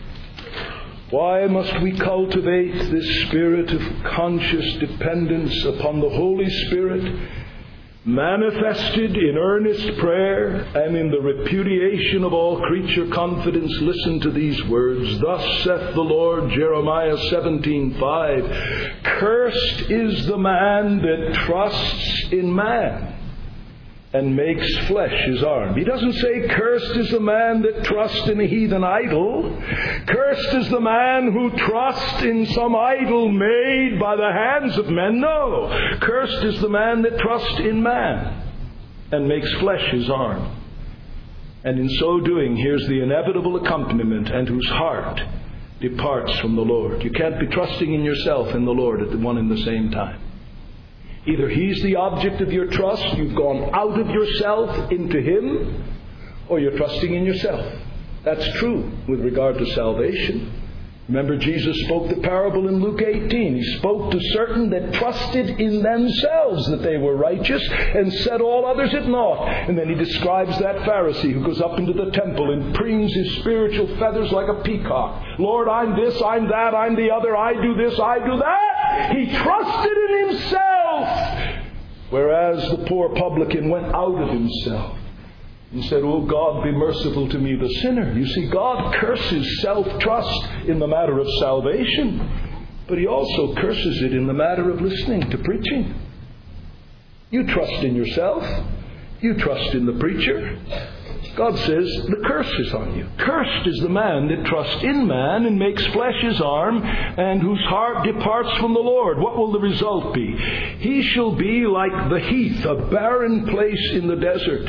Why must we cultivate this spirit of conscious dependence upon the Holy Spirit, manifested in earnest prayer and in the repudiation of all creature confidence? Listen to these words. Thus saith the Lord, Jeremiah seventeen five, cursed is the man that trusts in man and makes flesh his arm. He doesn't say cursed is the man that trusts in a heathen idol. Cursed is the man who trusts in some idol made by the hands of men. No. Cursed is the man that trusts in man and makes flesh his arm. And in so doing, here's the inevitable accompaniment, and whose heart departs from the Lord. You can't be trusting in yourself and the Lord at the one and the same time. Either He's the object of your trust, you've gone out of yourself into Him, or you're trusting in yourself. That's true with regard to salvation. Remember, Jesus spoke the parable in Luke eighteen. He spoke to certain that trusted in themselves that they were righteous and set all others at naught. And then He describes that Pharisee who goes up into the temple and preens his spiritual feathers like a peacock. Lord, I'm this, I'm that, I'm the other, I do this, I do that. He trusted in himself. Whereas the poor publican went out of himself and said, oh God, be merciful to me, the sinner. You see, God curses self-trust in the matter of salvation, but He also curses it in the matter of listening to preaching. You trust in yourself. You trust in the preacher. God says, the curse is on you. Cursed is the man that trusts in man and makes flesh his arm, and whose heart departs from the Lord. What will the result be? He shall be like the heath, a barren place in the desert.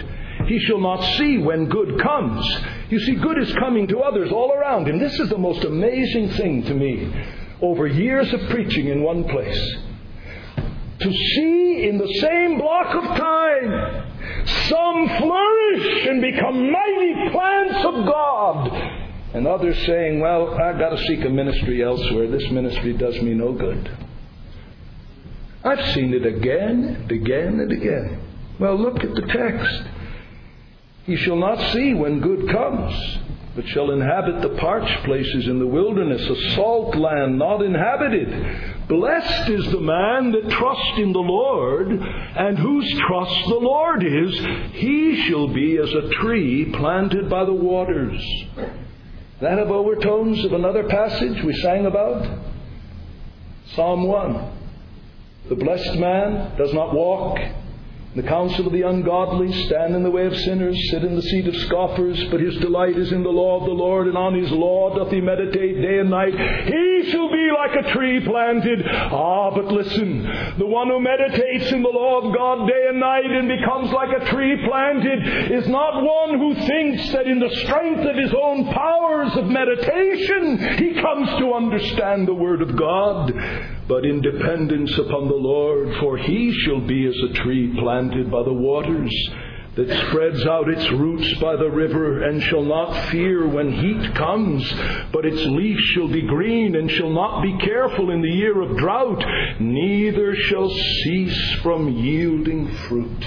he shall not see when good comes. You see, good is coming to others all around him. This is the most amazing thing to me over years of preaching in one place. To see in the same block of time some flourish and become mighty plants of God, and others saying, well, I've got to seek a ministry elsewhere. This ministry does me no good. I've seen it again and again and again. Well, look at the text. He shall not see when good comes, but shall inhabit the parched places in the wilderness, a salt land not inhabited. Blessed is the man that trusts in the Lord, and whose trust the Lord is. He shall be as a tree planted by the waters. That have overtones of another passage we sang about? Psalm one. The blessed man does not walk in the counsel of the ungodly, stand in the way of sinners, sit in the seat of scoffers, but his delight is in the law of the Lord, and on his law doth he meditate day and night. He shall be like a tree planted. Ah, but listen, the one who meditates in the law of God day and night and becomes like a tree planted is not one who thinks that in the strength of his own powers of meditation he comes to understand the Word of God, but in dependence upon the Lord. For he shall be as a tree planted by the waters, that spreads out its roots by the river, and shall not fear when heat comes, but its leaf shall be green, and shall not be careful in the year of drought, neither shall cease from yielding fruit.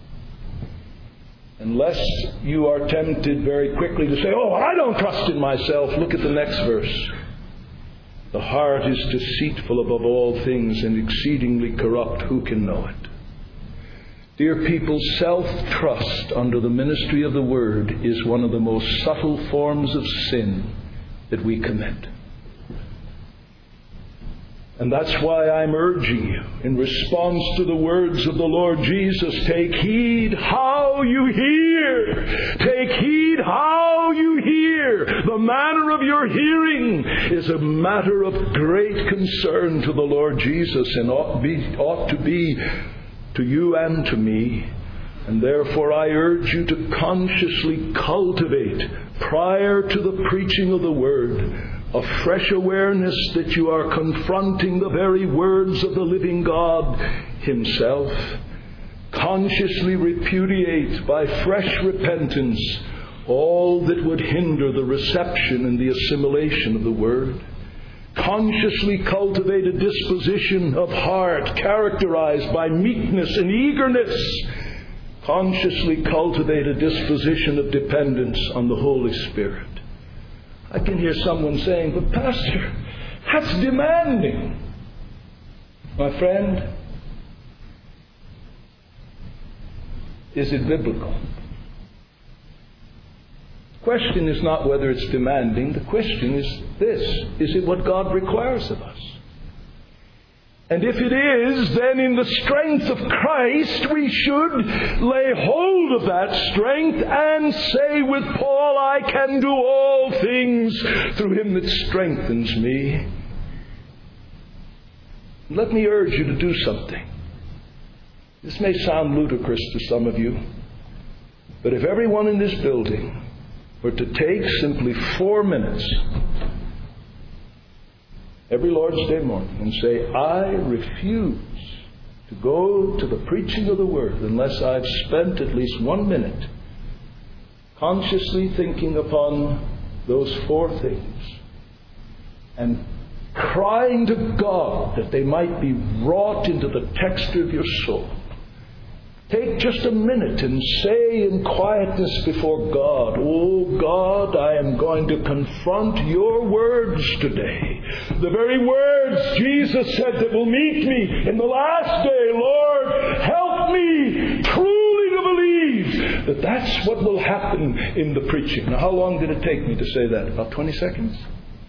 Unless you are tempted very quickly to say, oh, I don't trust in myself, look at the next verse. The heart is deceitful above all things and exceedingly corrupt. Who can know it? Dear people, self-trust under the ministry of the Word is one of the most subtle forms of sin that we commit. And that's why I'm urging you, in response to the words of the Lord Jesus, take heed how you hear. Take heed how you hear. The manner of your hearing is a matter of great concern to the Lord Jesus, and ought, be, ought to be to you and to me. And therefore I urge you to consciously cultivate, prior to the preaching of the Word, a fresh awareness that you are confronting the very words of the living God Himself. Consciously repudiate by fresh repentance all that would hinder the reception and the assimilation of the Word. Consciously cultivate a disposition of heart characterized by meekness and eagerness. Consciously cultivate a disposition of dependence on the Holy Spirit. I can hear someone saying, but Pastor, that's demanding. My friend, is it biblical? The question is not whether it's demanding. The question is this: is it what God requires of us? And if it is, then in the strength of Christ we should lay hold of that strength and say with Paul, I can do all things through Him that strengthens me. Let me urge you to do something. This may sound ludicrous to some of you, but if everyone in this building were to take simply four minutes every Lord's Day morning and say, I refuse to go to the preaching of the Word unless I've spent at least one minute consciously thinking upon those four things and crying to God that they might be wrought into the texture of your soul. Take just a minute and say in quietness before God, oh God, I am going to confront your words today. The very words Jesus said that will meet me in the last day. Lord, help me truly to believe that that's what will happen in the preaching. Now, how long did it take me to say that? About twenty seconds?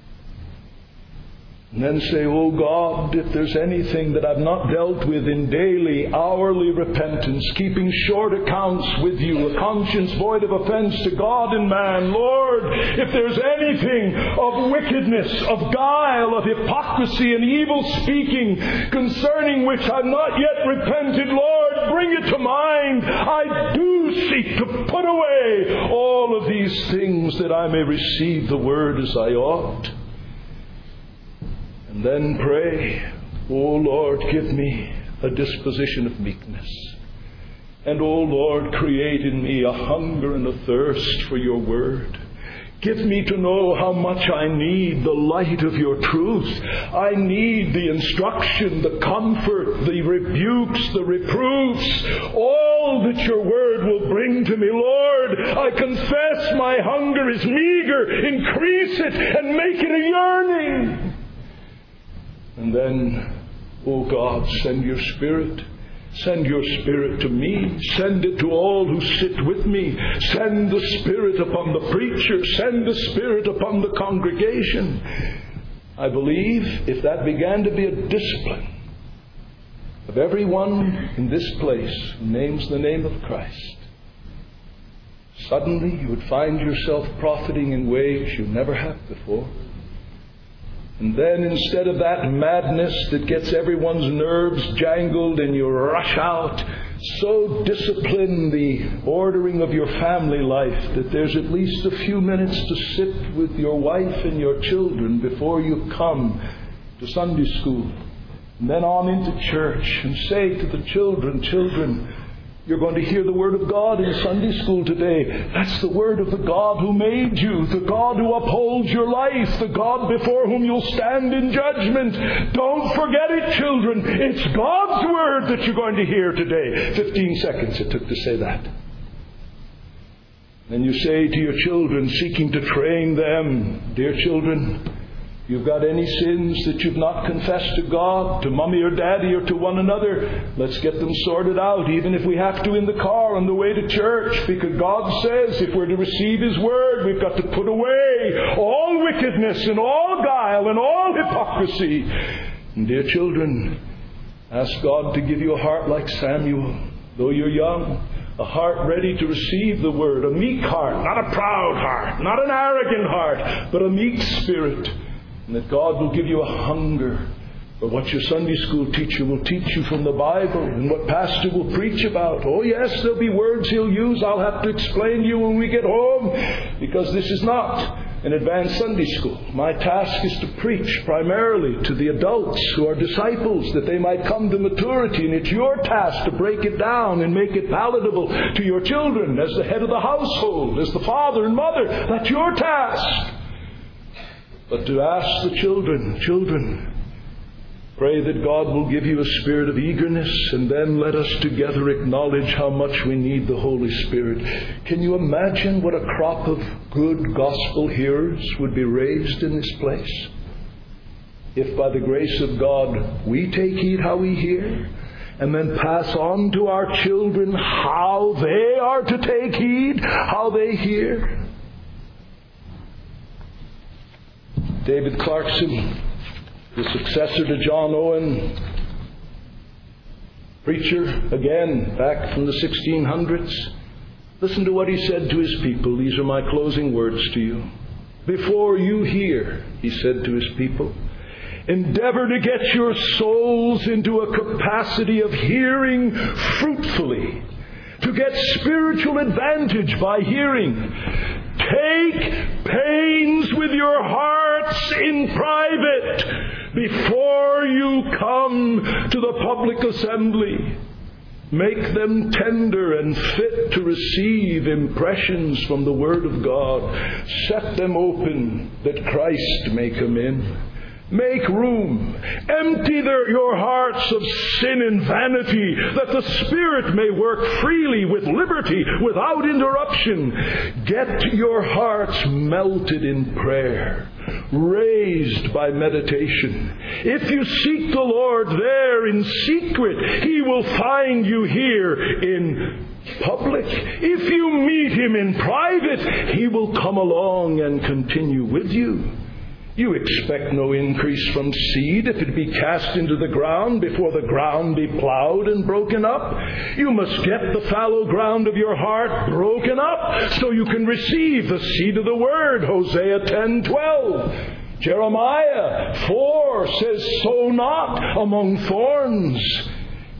And then say, oh God, if there's anything that I've not dealt with in daily, hourly repentance, keeping short accounts with you, a conscience void of offense to God and man, Lord, if there's anything of wickedness, of guile, of hypocrisy and evil speaking, concerning which I've not yet repented, Lord, bring it to mind. I do do seek to put away all of these things that I may receive the word as I ought. And then pray, O Lord, give me a disposition of meekness. And, O Lord, create in me a hunger and a thirst for your word. Give me to know how much I need the light of your truth. I need the instruction, the comfort, the rebukes, the reproofs, all that your word will bring to me. Lord, I confess my hunger is meager. Increase it and make it a yearning. And then, O God, send your Spirit. Send your Spirit to me. Send it to all who sit with me. Send the Spirit upon the preacher. Send the Spirit upon the congregation. I believe if that began to be a discipline of everyone in this place who names the name of Christ, suddenly you would find yourself profiting in ways you never have before. And then instead of that madness that gets everyone's nerves jangled and you rush out, so discipline the ordering of your family life that there's at least a few minutes to sit with your wife and your children before you come to Sunday school. And then on into church and say to the children, children, you're going to hear the Word of God in Sunday school today. That's the Word of the God who made you, the God who upholds your life, the God before whom you'll stand in judgment. Don't forget it, children. It's God's Word that you're going to hear today. Fifteen seconds it took to say that. Then you say to your children, seeking to train them, dear children, you've got any sins that you've not confessed to God, to mommy or daddy or to one another, let's get them sorted out, even if we have to in the car on the way to church, because God says if we're to receive His Word, we've got to put away all wickedness and all guile and all hypocrisy. And dear children, ask God to give you a heart like Samuel, though you're young, a heart ready to receive the Word, a meek heart, not a proud heart, not an arrogant heart, but a meek spirit. And that God will give you a hunger for what your Sunday school teacher will teach you from the Bible and what pastor will preach about. Oh yes, there'll be words he'll use I'll have to explain to you when we get home, because this is not an advanced Sunday school. My task is to preach primarily to the adults who are disciples, that they might come to maturity. And it's your task to break it down and make it palatable to your children as the head of the household, as the father and mother. That's your task. But to ask the children, children, pray that God will give you a spirit of eagerness, and then let us together acknowledge how much we need the Holy Spirit. Can you imagine what a crop of good gospel hearers would be raised in this place? If by the grace of God we take heed how we hear, and then pass on to our children how they are to take heed, how they hear. David Clarkson, the successor to John Owen, preacher, again, back from the sixteen hundreds. Listen to what he said to his people. These are my closing words to you. Before you hear, he said to his people, endeavor to get your souls into a capacity of hearing fruitfully, to get spiritual advantage by hearing. Take pains with your hearts in private before you come to the public assembly. Make them tender and fit to receive impressions from the Word of God. Set them open that Christ may come in. Make room. Empty their, your hearts of sin and vanity, that the Spirit may work freely with liberty, without interruption. Get your hearts melted in prayer, raised by meditation. If you seek the Lord there in secret, He will find you here in public. If you meet Him in private, He will come along and continue with you. You expect no increase from seed if it be cast into the ground before the ground be plowed and broken up. You must get the fallow ground of your heart broken up so you can receive the seed of the Word. Hosea ten twelve. Jeremiah four says, sow not among thorns.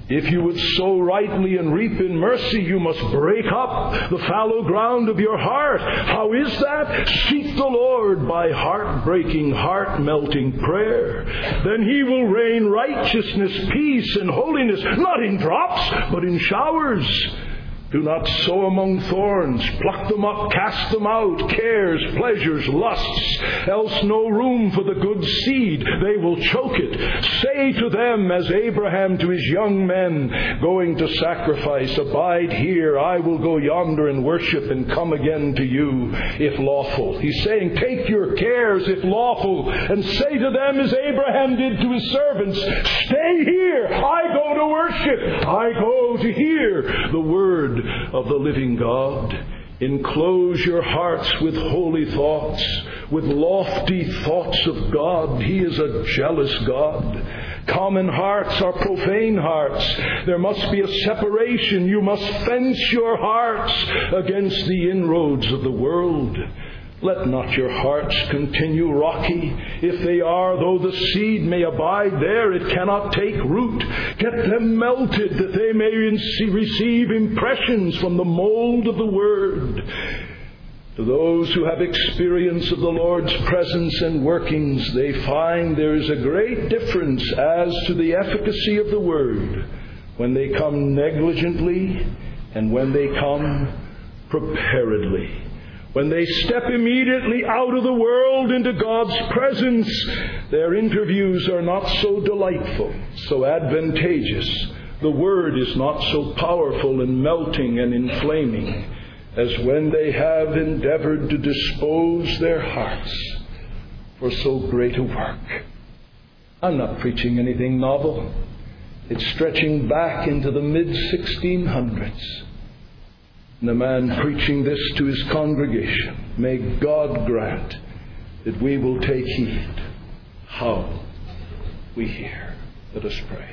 If you would sow rightly and reap in mercy, you must break up the fallow ground of your heart. How is that? Seek the Lord by heart-breaking, heart-melting prayer. Then He will rain righteousness, peace, and holiness, not in drops, but in showers. Do not sow among thorns. Pluck them up, cast them out. Cares, pleasures, lusts, else no room for the good seed. They will choke it. Say to them, as Abraham to his young men going to sacrifice, abide here. I will go yonder and worship and come again to you, if lawful. He's saying, take your cares, if lawful, and say to them, as Abraham did to his servants, stay here. I go to worship. I go to hear the word of the living God. Enclose your hearts with holy thoughts, with lofty thoughts of God. He is a jealous God. Common hearts are profane hearts. There must be a separation. You must fence your hearts against the inroads of the world. Let not your hearts continue rocky. If they are, though the seed may abide there, it cannot take root. Get them melted, that they may receive impressions from the mold of the Word. To those who have experience of the Lord's presence and workings, they find there is a great difference as to the efficacy of the Word when they come negligently and when they come preparedly. When they step immediately out of the world into God's presence, their interviews are not so delightful, so advantageous. The Word is not so powerful and melting and inflaming as when they have endeavored to dispose their hearts for so great a work. I'm not preaching anything novel. It's stretching back into the mid sixteen hundreds. And the man preaching this to his congregation, may God grant that we will take heed how we hear. Let us pray.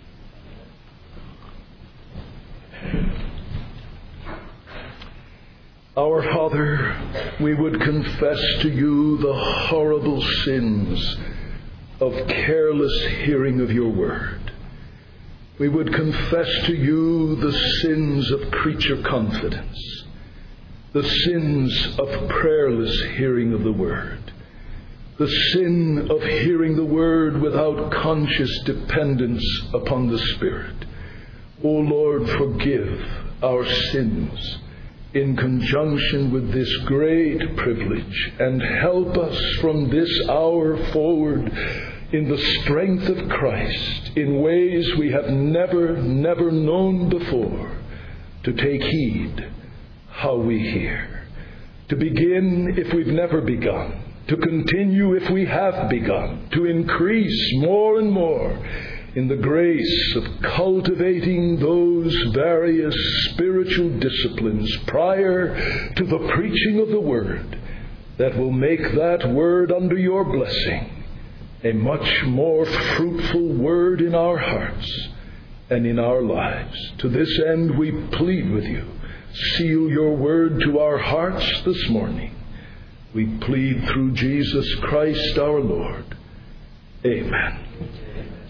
Our Father, we would confess to you the horrible sins of careless hearing of your word. We would confess to you the sins of creature confidence, the sins of prayerless hearing of the Word, the sin of hearing the Word without conscious dependence upon the Spirit. O Lord, forgive our sins in conjunction with this great privilege, and help us from this hour forward in the strength of Christ, in ways we have never, never known before, to take heed how we hear. To begin if we've never begun. To continue if we have begun. To increase more and more in the grace of cultivating those various spiritual disciplines prior to the preaching of the Word that will make that Word under your blessing a much more fruitful word in our hearts and in our lives. To this end we plead with you. Seal your word to our hearts this morning. We plead through Jesus Christ our Lord. Amen.